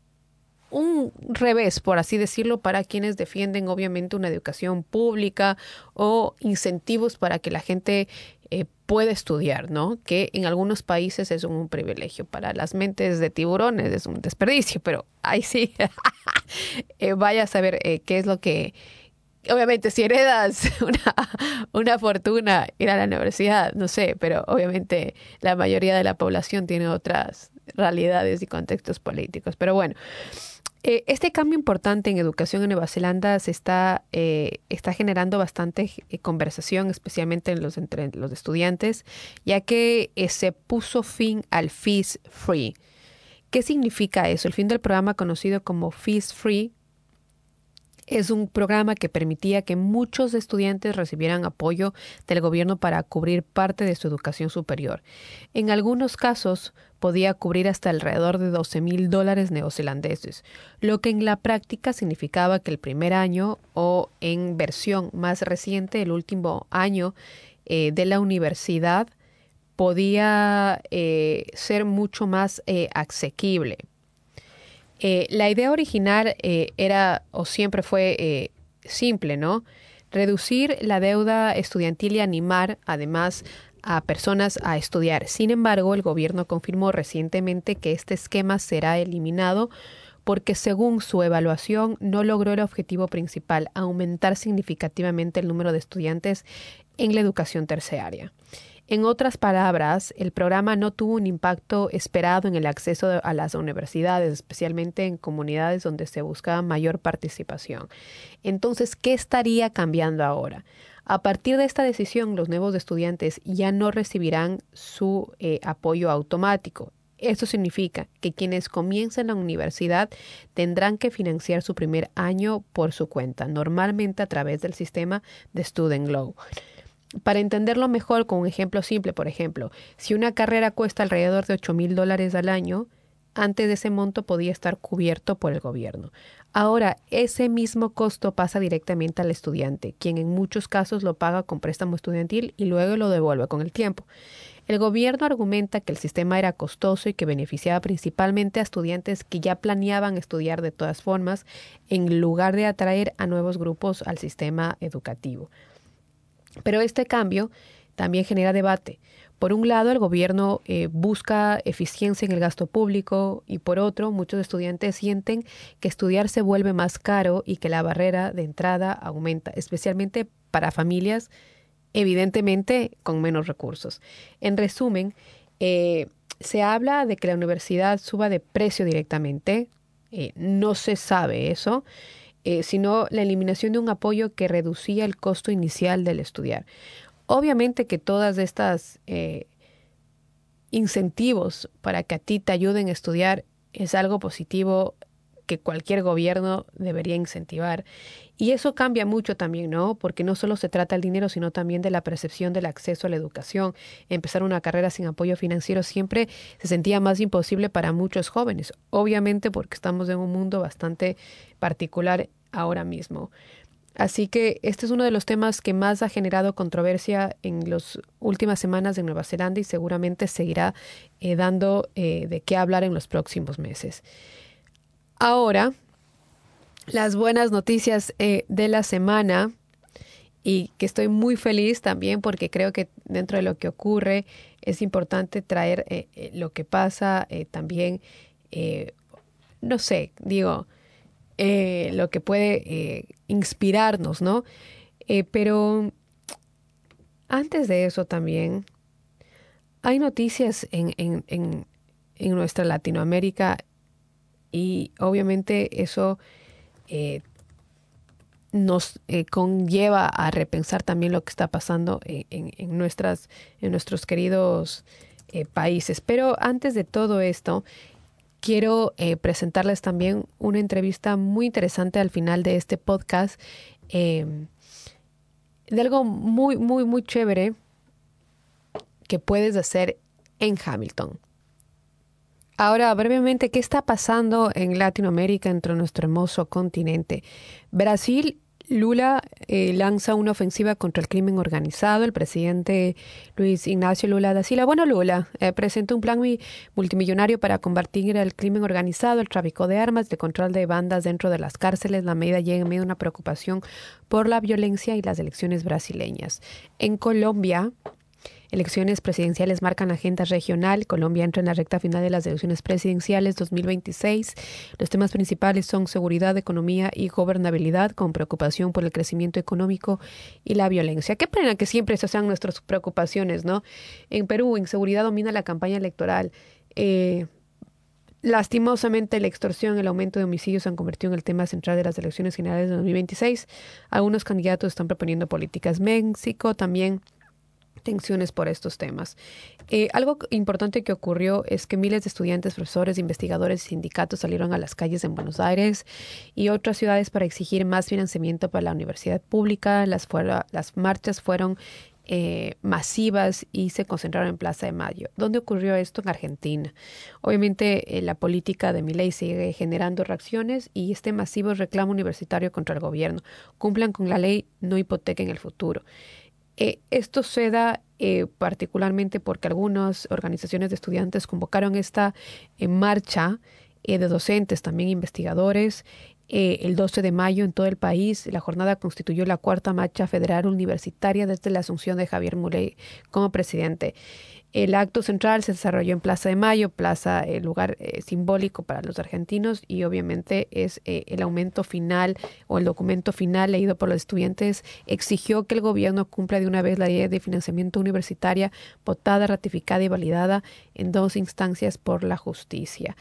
un revés, por así decirlo, para quienes defienden obviamente una educación pública o incentivos para que la gente eh, pueda estudiar, ¿no? Que en algunos países es un privilegio. Para las mentes de tiburones es un desperdicio, pero ahí sí, eh, vaya a saber eh, qué es lo que... Obviamente, si heredas una, una fortuna, ir a la universidad, no sé, pero obviamente la mayoría de la población tiene otras realidades y contextos políticos. Pero bueno, Eh, este cambio importante en educación en Nueva Zelanda se está, eh, está generando bastante eh, conversación, especialmente en los, entre los estudiantes, ya que eh, se puso fin al Fees Free. ¿Qué significa eso? El fin del programa conocido como Fees Free es un programa que permitía que muchos estudiantes recibieran apoyo del gobierno para cubrir parte de su educación superior. En algunos casos podía cubrir hasta alrededor de doce mil dólares neozelandeses, lo que en la práctica significaba que el primer año o en versión más reciente, el último año eh, de la universidad, podía eh, ser mucho más eh, asequible. Eh, la idea original eh, era o siempre fue eh, simple, ¿no? Reducir la deuda estudiantil y animar, además, a personas a estudiar. Sin embargo, el gobierno confirmó recientemente que este esquema será eliminado porque, según su evaluación, no logró el objetivo principal, aumentar significativamente el número de estudiantes en la educación terciaria. En otras palabras, el programa no tuvo un impacto esperado en el acceso a las universidades, especialmente en comunidades donde se buscaba mayor participación. Entonces, ¿qué estaría cambiando ahora? A partir de esta decisión, los nuevos estudiantes ya no recibirán su eh, apoyo automático. Esto significa que quienes comiencen la universidad tendrán que financiar su primer año por su cuenta, normalmente a través del sistema de Student Loan. Para entenderlo mejor, con un ejemplo simple, por ejemplo, si una carrera cuesta alrededor de ocho mil dólares al año, antes de ese monto podía estar cubierto por el gobierno. Ahora, ese mismo costo pasa directamente al estudiante, quien en muchos casos lo paga con préstamo estudiantil y luego lo devuelve con el tiempo. El gobierno argumenta que el sistema era costoso y que beneficiaba principalmente a estudiantes que ya planeaban estudiar de todas formas, en lugar de atraer a nuevos grupos al sistema educativo. Pero este cambio también genera debate. Por un lado, el gobierno eh, busca eficiencia en el gasto público y por otro, muchos estudiantes sienten que estudiar se vuelve más caro y que la barrera de entrada aumenta, especialmente para familias, evidentemente, con menos recursos. En resumen, eh, se habla de que la universidad suba de precio directamente. Eh, no se sabe eso. Eh, sino la eliminación de un apoyo que reducía el costo inicial del estudiar. Obviamente que todas estas eh, incentivos para que a ti te ayuden a estudiar es algo positivo que cualquier gobierno debería incentivar. Y eso cambia mucho también, ¿no? Porque no solo se trata del dinero, sino también de la percepción del acceso a la educación. Empezar una carrera sin apoyo financiero siempre se sentía más imposible para muchos jóvenes. Obviamente porque estamos en un mundo bastante particular ahora mismo. Así que este es uno de los temas que más ha generado controversia en las últimas semanas de Nueva Zelanda y seguramente seguirá eh, dando eh, de qué hablar en los próximos meses. Ahora, las buenas noticias eh, de la semana, y que estoy muy feliz también porque creo que dentro de lo que ocurre es importante traer eh, eh, lo que pasa eh, también, eh, no sé, digo, eh, lo que puede eh, inspirarnos, ¿no? Eh, pero antes de eso también hay noticias en, en, en, en nuestra Latinoamérica y obviamente eso eh, nos eh, conlleva a repensar también lo que está pasando en, en, en, nuestras, en nuestros queridos eh, países. Pero antes de todo esto, quiero eh, presentarles también una entrevista muy interesante al final de este podcast eh, de algo muy, muy, muy chévere que puedes hacer en Hamilton. Ahora, brevemente, ¿qué está pasando en Latinoamérica, entre nuestro hermoso continente? Brasil, Lula eh, lanza una ofensiva contra el crimen organizado. El presidente Luis Ignacio Lula da Silva, bueno, Lula, eh, presenta un plan multimillonario para combatir el crimen organizado, el tráfico de armas, el control de bandas dentro de las cárceles. La medida llega en medio de una preocupación por la violencia y las elecciones brasileñas. En Colombia, elecciones presidenciales marcan la agenda regional. Colombia entra en la recta final de las elecciones presidenciales dos mil veintiséis. Los temas principales son seguridad, economía y gobernabilidad, con preocupación por el crecimiento económico y la violencia. Qué pena que siempre esas sean nuestras preocupaciones, ¿no? En Perú, inseguridad domina la campaña electoral. Eh, Lastimosamente, la extorsión y el aumento de homicidios se han convertido en el tema central de las elecciones generales de dos mil veintiséis. Algunos candidatos están proponiendo políticas. México también tensiones por estos temas. Eh, algo importante que ocurrió es que miles de estudiantes, profesores, investigadores y sindicatos salieron a las calles en Buenos Aires y otras ciudades para exigir más financiamiento para la universidad pública. Las, fuera, las marchas fueron eh, masivas y se concentraron en Plaza de Mayo. ¿Dónde ocurrió esto? En Argentina. Obviamente, eh, la política de Milei sigue generando reacciones y este masivo reclamo universitario contra el gobierno. Cumplan con la ley, no hipotequen el futuro. Eh, esto se da eh, particularmente porque algunas organizaciones de estudiantes convocaron esta eh, marcha eh, de docentes, también investigadores, eh, el doce de mayo en todo el país. La jornada constituyó la cuarta marcha federal universitaria desde la asunción de Javier Milei como presidente. El acto central se desarrolló en Plaza de Mayo, plaza, el eh, lugar eh, simbólico para los argentinos, y obviamente es eh, el aumento final o el documento final leído por los estudiantes exigió que el gobierno cumpla de una vez la ley de financiamiento universitaria votada, ratificada y validada en dos instancias por la justicia.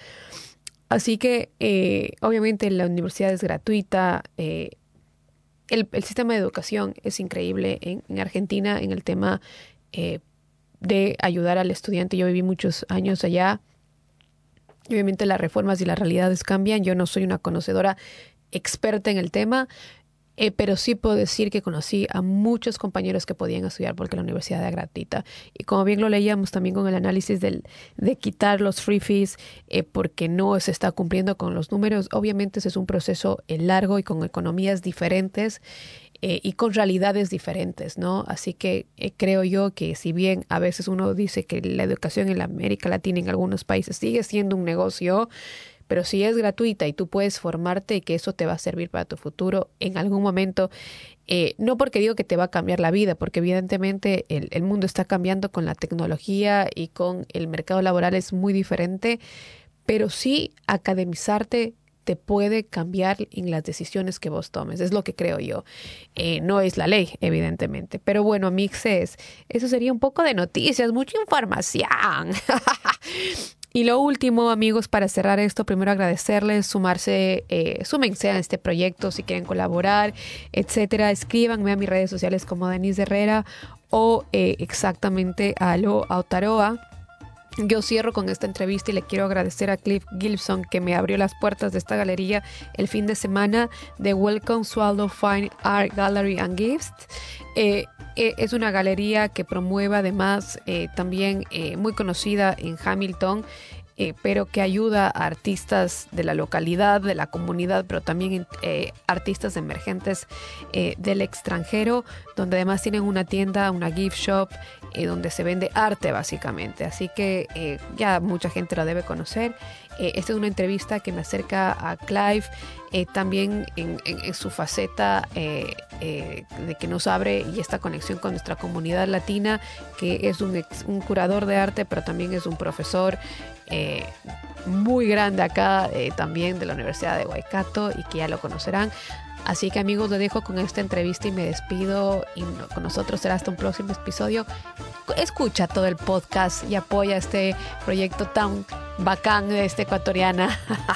Así que eh, obviamente la universidad es gratuita. Eh, el, el sistema de educación es increíble en, en Argentina en el tema eh, de ayudar al estudiante. Yo viví muchos años allá. Y obviamente las reformas y las realidades cambian. Yo no soy una conocedora experta en el tema, eh, pero sí puedo decir que conocí a muchos compañeros que podían estudiar porque la universidad era gratuita. Y como bien lo leíamos también con el análisis del, de quitar los free fees eh, porque no se está cumpliendo con los números, obviamente ese es un proceso eh, largo y con economías diferentes. Eh, y con realidades diferentes, ¿no? Así que eh, creo yo que si bien a veces uno dice que la educación en la América Latina en algunos países sigue siendo un negocio, pero si es gratuita y tú puedes formarte y que eso te va a servir para tu futuro en algún momento, eh, no porque digo que te va a cambiar la vida, porque evidentemente el, el mundo está cambiando con la tecnología y con el mercado laboral es muy diferente, pero sí academizarte te puede cambiar en las decisiones que vos tomes. Es lo que creo yo. Eh, no es la ley, evidentemente. Pero bueno, mixes, eso sería un poco de noticias, mucha información. Y lo último, amigos, para cerrar esto, primero agradecerles, sumarse, eh, súmense a este proyecto si quieren colaborar, etcétera. Escríbanme a mis redes sociales como Denise Herrera o eh, exactamente a Lo Autaroa. Yo cierro con esta entrevista y le quiero agradecer a Cliff Gilson que me abrió las puertas de esta galería el fin de semana de Welcome Swallow Fine Art Gallery and Gifts. Eh, eh, es una galería que promueve además eh, también eh, muy conocida en Hamilton, eh, pero que ayuda a artistas de la localidad, de la comunidad, pero también eh, artistas emergentes eh, del extranjero, donde además tienen una tienda, una gift shop, eh, donde se vende arte básicamente. Así que eh, ya mucha gente la debe conocer. Eh, esta es una entrevista que me acerca a Clive, eh, también en, en, en su faceta eh, eh, de que nos abre y esta conexión con nuestra comunidad latina, que es un, ex, un curador de arte, pero también es un profesor eh, muy grande acá, eh, también de la Universidad de Waikato, y que ya lo conocerán. Así que, amigos, lo dejo con esta entrevista y me despido, y no, con nosotros será hasta un próximo episodio. Escucha todo el podcast y apoya este proyecto tan bacán de esta ecuatoriana.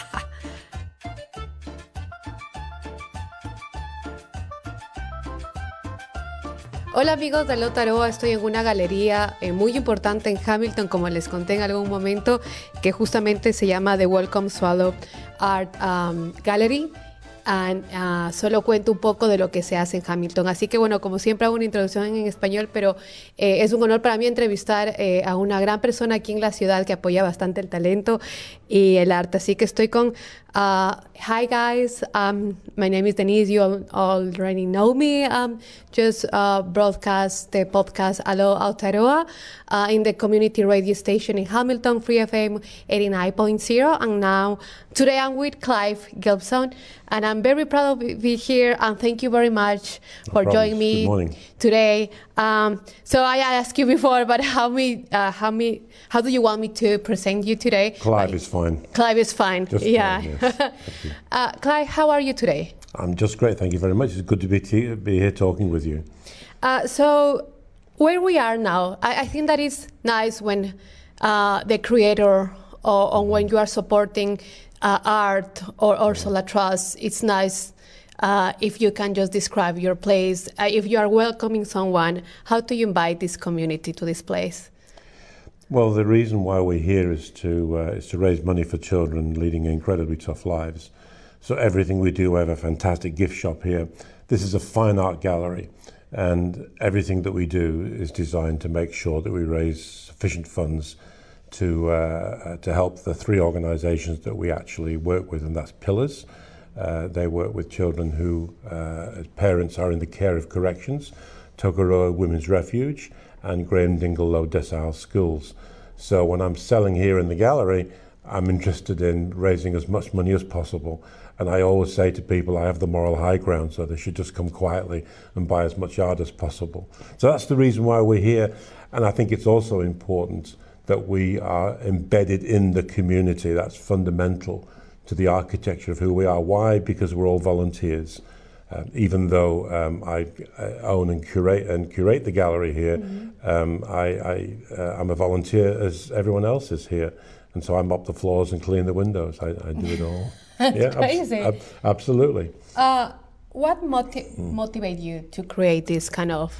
Hola, amigos de Lotaroa, estoy en una galería eh, muy importante en Hamilton, como les conté en algún momento, que justamente se llama The Welcome Swallow Art um, Gallery. And, uh, solo cuento un poco de lo que se hace en Hamilton. Así que, bueno, como siempre hago una introducción en español, pero eh, es un honor para mí entrevistar eh, a una gran persona aquí en la ciudad que apoya bastante el talento y el arte. Así que estoy con... Uh, hi, guys. Um, my name is Denise. You all already know me. Um, just uh, broadcast the podcast Alo Aotearoa uh, in the community radio station in Hamilton, Free F M eighty-nine point zero. And now, today I'm with Clive Gilson, and I'm very proud of being here. And thank you very much no for problems. joining me Good morning. today. Um, so I asked you before, but how me, uh, how me, how do you want me to present you today? Clive like, is fine. Clive is fine. Just yeah. fine, yes. uh, Clive, how are you today? I'm just great. Thank you very much. It's good to be t- be here talking with you. Uh, so, where we are now, I, I think that is nice when uh, the creator or, or when you are supporting uh, art or Ursula Trust. It's nice uh, if you can just describe your place. Uh, if you are welcoming someone, how do you invite this community to this place? Well, the reason why we're here is to uh, is to raise money for children leading incredibly tough lives. So everything we do, we have a fantastic gift shop here. This is a fine art gallery, and everything that we do is designed to make sure that we raise sufficient funds to uh, to help the three organisations that we actually work with, and that's Pillars. Uh, they work with children who, uh, as parents, are in the care of corrections, Tokoroa Women's Refuge, and Graham Dingle Low Decile Schools. So when I'm selling here in the gallery, I'm interested in raising as much money as possible. And I always say to people, I have the moral high ground, so they should just come quietly and buy as much art as possible. So that's the reason why we're here. And I think it's also important that we are embedded in the community. That's fundamental to the architecture of who we are. Why? Because we're all volunteers. Um, even though um, I, I own and curate and curate the gallery here, mm-hmm. um, I, I, uh, I'm a volunteer as everyone else is here. And so I mop the floors and clean the windows. I, I do it all. That's yeah, crazy. Ab- ab- absolutely. Uh, what motiv- mm. motivated you to create this kind of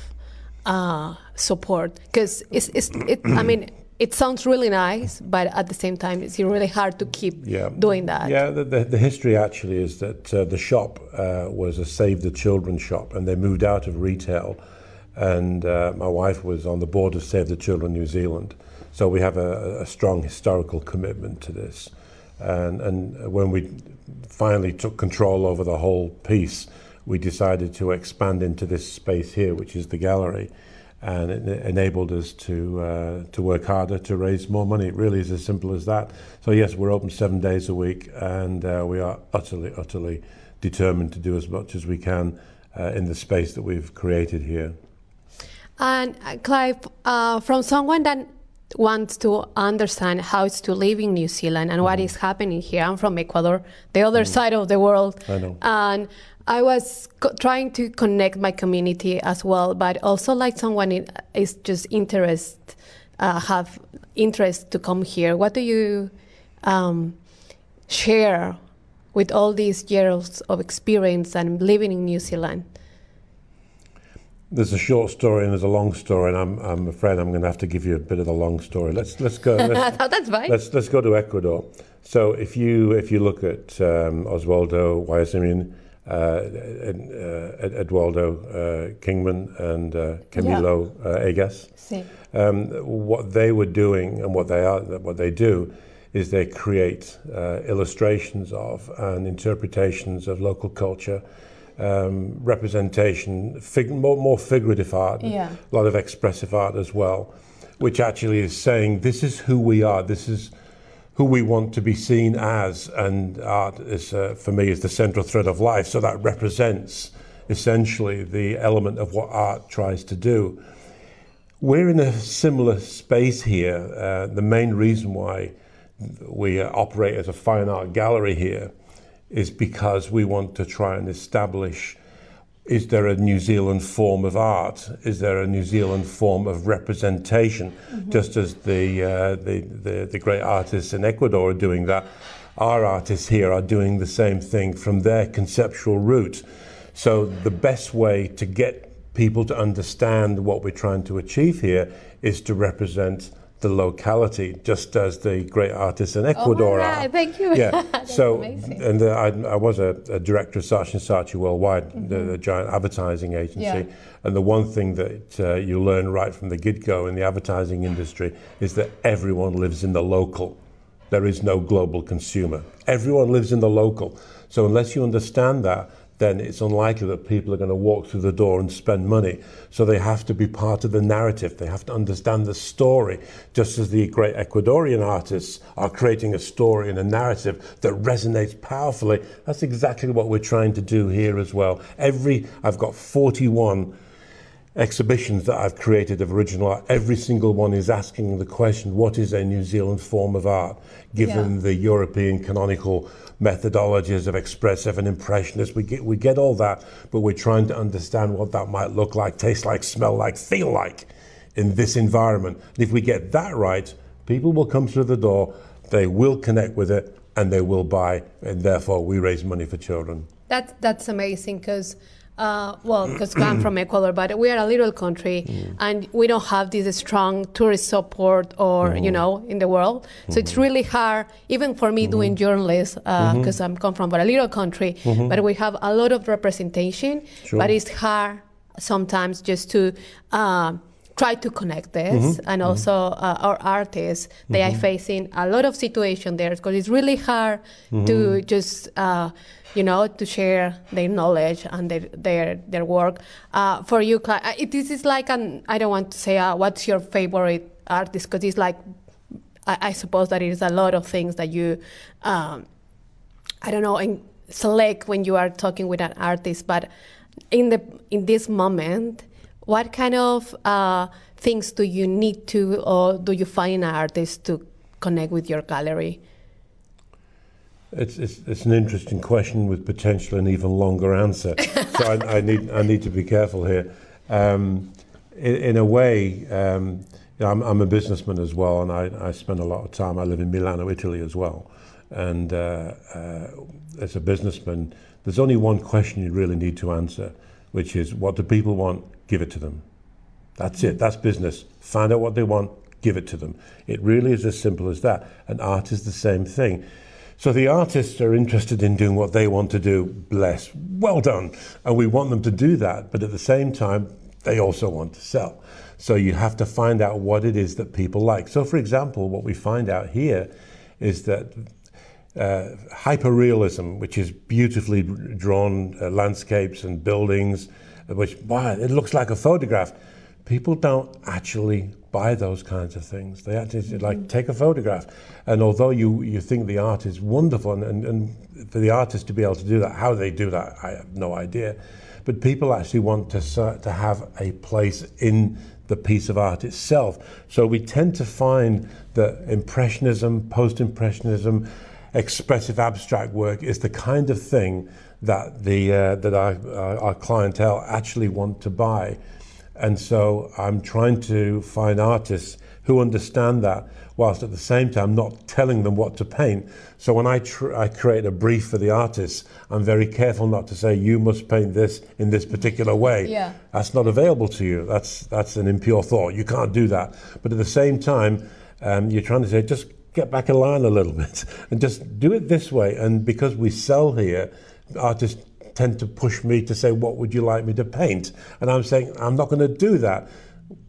uh, support? Because it's, it's, it, I mean, it sounds really nice, but at the same time, it's really hard to keep yeah. doing that. Yeah, the, the, the history actually is that uh, the shop uh, was a Save the Children shop, and they moved out of retail. And uh, my wife was on the board of Save the Children New Zealand. So we have a, a strong historical commitment to this. And, and when we finally took control over the whole piece, we decided to expand into this space here, which is the gallery. And it enabled us to uh, to work harder to raise more money. It really is as simple as that. So yes, we're open seven days a week, and uh, we are utterly, utterly determined to do as much as we can uh, in the space that we've created here. And uh, Clive, uh, from someone that wants to understand how it's to live in New Zealand and mm. what is happening here. I'm from Ecuador, the other mm. side of the world. I know. And I was co- trying to connect my community as well, but also like someone in, is just interest, uh, have interest to come here. What do you um, share with all these years of experience and living in New Zealand? There's a short story and there's a long story, and I'm I'm afraid I'm going to have to give you a bit of the long story. Let's let's go. Let's, That's fine. Let's let's go to Ecuador. So if you if you look at um, Oswaldo Guayasimian, uh, uh, Eduardo uh, Kingman, and uh, Camilo yeah. uh, Egas, sí. um, what they were doing and what they are what they do is they create uh, illustrations of and interpretations of local culture. Um, representation, fig- more, more figurative art, yeah. a lot of expressive art as well, which actually is saying this is who we are. This is who we want to be seen as, and art is, uh, for me, is the central thread of life. So that represents essentially the element of what art tries to do. We're in a similar space here. Uh, the main reason why we uh, operate as a fine art gallery here is because we want to try and establish, is there a New Zealand form of art? Is there a New Zealand form of representation? Mm-hmm. Just as the, uh, the, the, the great artists in Ecuador are doing that, our artists here are doing the same thing from their conceptual root. So the best way to get people to understand what we're trying to achieve here is to represent the locality, just as the great artists in Ecuador oh my God, are. Thank you. Yeah. That's so, amazing. and uh, I, I was a, a director of Saatchi and Saatchi Worldwide, mm-hmm. the, the giant advertising agency. Yeah. And the one thing that uh, you learn right from the get-go in the advertising industry is that everyone lives in the local. There is no global consumer. Everyone lives in the local. So unless you understand that, then it's unlikely that people are going to walk through the door and spend money. So they have to be part of the narrative. They have to understand the story, just as the great Ecuadorian artists are creating a story and a narrative that resonates powerfully. That's exactly what we're trying to do here as well. Every, I've got forty-one exhibitions that I've created of original art. Every single one is asking the question, what is a New Zealand form of art, given yeah. the European canonical methodologies of expressive and impressionist. We get we get all that, but we're trying to understand what that might look like, taste like, smell like, feel like in this environment. And if we get that right, people will come through the door, they will connect with it, and they will buy, and therefore we raise money for children. That's, that's amazing, because Uh, well, because I'm from Ecuador, but we are a little country, mm. and we don't have this strong tourist support, or mm. you know, in the world. Mm-hmm. So it's really hard, even for me, mm-hmm. doing journalism, because uh, mm-hmm. I'm come from a little country. Mm-hmm. But we have a lot of representation. Sure. But it's hard sometimes just to uh, try to connect this, mm-hmm. and also uh, our artists. They mm-hmm. are facing a lot of situation there, because it's really hard mm-hmm. to just. Uh, you know, to share their knowledge and their their, their work. Uh, for you, it, this is like an, I don't want to say, uh, what's your favorite artist, because it's like, I, I suppose that it is a lot of things that you, um, I don't know, in, select when you are talking with an artist, but in the in this moment, what kind of uh, things do you need to, or do you find an artist to connect with your gallery? It's, it's it's an interesting question with potentially an even longer answer. So I, I need I need to be careful here. Um, in, in a way, um, you know, I'm, I'm a businessman as well, and I, I spend a lot of time. I live in Milano, Italy, as well. And uh, uh, as a businessman, there's only one question you really need to answer, which is, what do people want? Give it to them. That's it. That's business. Find out what they want. Give it to them. It really is as simple as that. And art is the same thing. So the artists are interested in doing what they want to do. Bless. Well done. And we want them to do that. But at the same time, they also want to sell. So you have to find out what it is that people like. So, for example, what we find out here is that uh, hyperrealism, which is beautifully drawn uh, landscapes and buildings, which, wow, it looks like a photograph. People don't actually buy those kinds of things. They actually like take a photograph. And although you, you think the art is wonderful, and, and, and for the artist to be able to do that, how they do that, I have no idea. But people actually want to, to have a place in the piece of art itself. So we tend to find that Impressionism, Post-Impressionism, expressive abstract work is the kind of thing that, the, uh, that our, our clientele actually want to buy. And so I'm trying to find artists who understand that, whilst at the same time not telling them what to paint. So when I, tr- I create a brief for the artists, I'm very careful not to say, you must paint this in this particular way. Yeah. That's not available to you. That's, that's an impure thought. You can't do that. But at the same time, um, you're trying to say, just get back in line a little bit and just do it this way. And because we sell here, artists tend to push me to say, what would you like me to paint? And I'm saying, I'm not going to do that.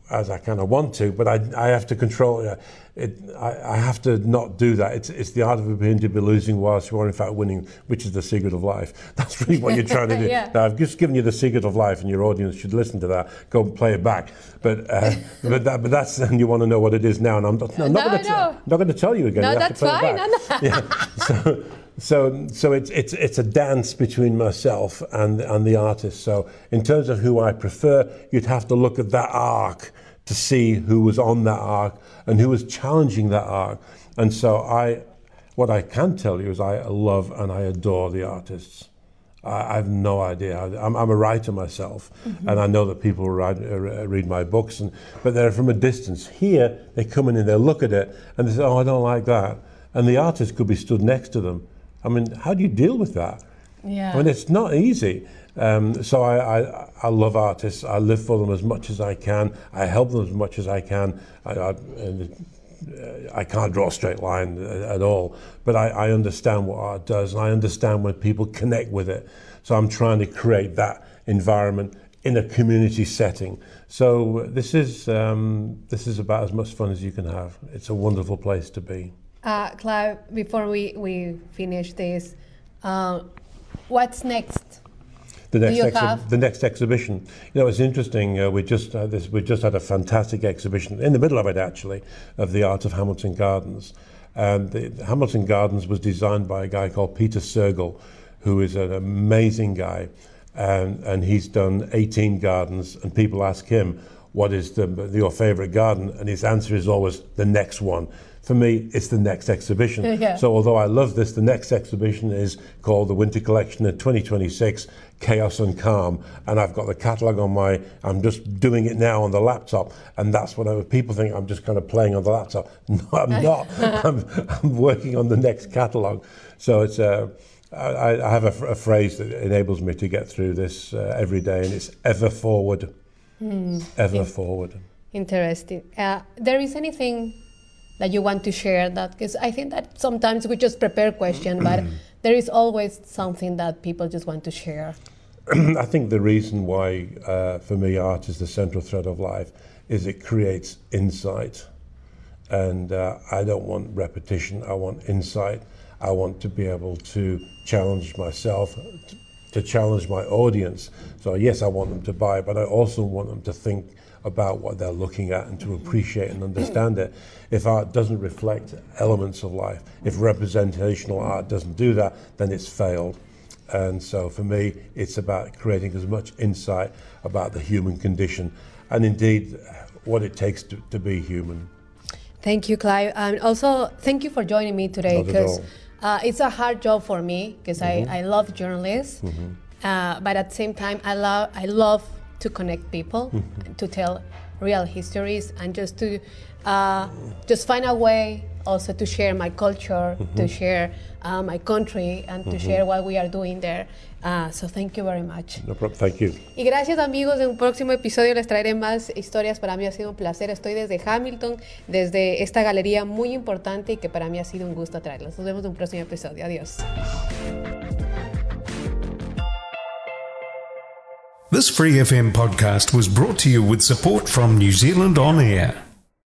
as I kind of want to, but I, I have to control it. it I, I have to not do that. It's it's the art of appearing to be losing whilst you are in fact winning, which is the secret of life. That's really what you're trying to do. Yeah. Now, I've just given you the secret of life, and your audience should listen to that. Go and play it back. But uh, but, that, but that's and you want to know what it is now, and I'm not, I'm not No, going to no. not going to tell you again. No, You have that's to play fine. it No, back. no. Yeah. So, So, so it's it's it's a dance between myself and and the artist. So, in terms of who I prefer, you'd have to look at that arc to see who was on that arc and who was challenging that arc. And so, I, what I can tell you is, I love and I adore the artists. I, I have no idea. I'm, I'm a writer myself, mm-hmm. and I know that people read, uh, read my books, and but they're from a distance. Here, they come in and they look at it and they say, "Oh, I don't like that," and the artist could be stood next to them. I mean, how do you deal with that? Yeah. I mean, it's not easy. Um, so I, I, I love artists. I live for them as much as I can. I help them as much as I can. I, I, I can't draw a straight line at all, but I, I understand what art does, and I understand when people connect with it. So I'm trying to create that environment in a community setting. So this is um, this is about as much fun as you can have. It's a wonderful place to be. Uh, Clive, before we, we finish this, uh, what's next? The next, Do you exhi- have? the next exhibition. You know, it's interesting. Uh, we just uh, this, we just had a fantastic exhibition in the middle of it, actually, of the art of Hamilton Gardens. And the, the Hamilton Gardens was designed by a guy called Peter Sergel, who is an amazing guy, and and he's done eighteen gardens. And people ask him, "What is the, the your favorite garden?" And his answer is always the next one. For me, it's the next exhibition. Yeah. So although I love this, the next exhibition is called the Winter Collection in twenty twenty-six, Chaos and Calm. And I've got the catalogue on my, I'm just doing it now on the laptop. And that's what I, people think I'm just kind of playing on the laptop. No, I'm not. I'm, I'm working on the next catalogue. So it's a, I, I have a, a phrase that enables me to get through this uh, every day, and it's ever forward. Mm. Ever In- forward. Interesting. Uh, there is anything that you want to share, that because I think that sometimes we just prepare questions, but there is always something that people just want to share. I think the reason why, uh, for me, art is the central thread of life is it creates insight. And uh, I don't want repetition, I want insight. I want to be able to challenge myself, to challenge my audience. So yes, I want them to buy, but I also want them to think about what they're looking at and to appreciate and understand it. If art doesn't reflect elements of life, if representational art doesn't do that, then it's failed. And so for me, it's about creating as much insight about the human condition and indeed what it takes to, to be human. Thank you, Clive. And also, thank you for joining me today, because uh, it's a hard job for me, because mm-hmm. I, I love journalists, mm-hmm. uh, but at the same time, I love I love to connect people, mm-hmm. to tell real histories, and just to uh, just find a way also to share my culture, mm-hmm. to share uh, my country, and to mm-hmm. share what we are doing there. Uh, so thank you very much. No problem. Thank you. Y gracias, amigos. En un próximo episodio les traeré más historias. Para mí ha sido un placer. Estoy desde Hamilton, desde esta galería muy importante, y que para mí ha sido un gusto traerlos. Nos vemos en un próximo episodio. Adiós. This Free F M podcast was brought to you with support from New Zealand On Air.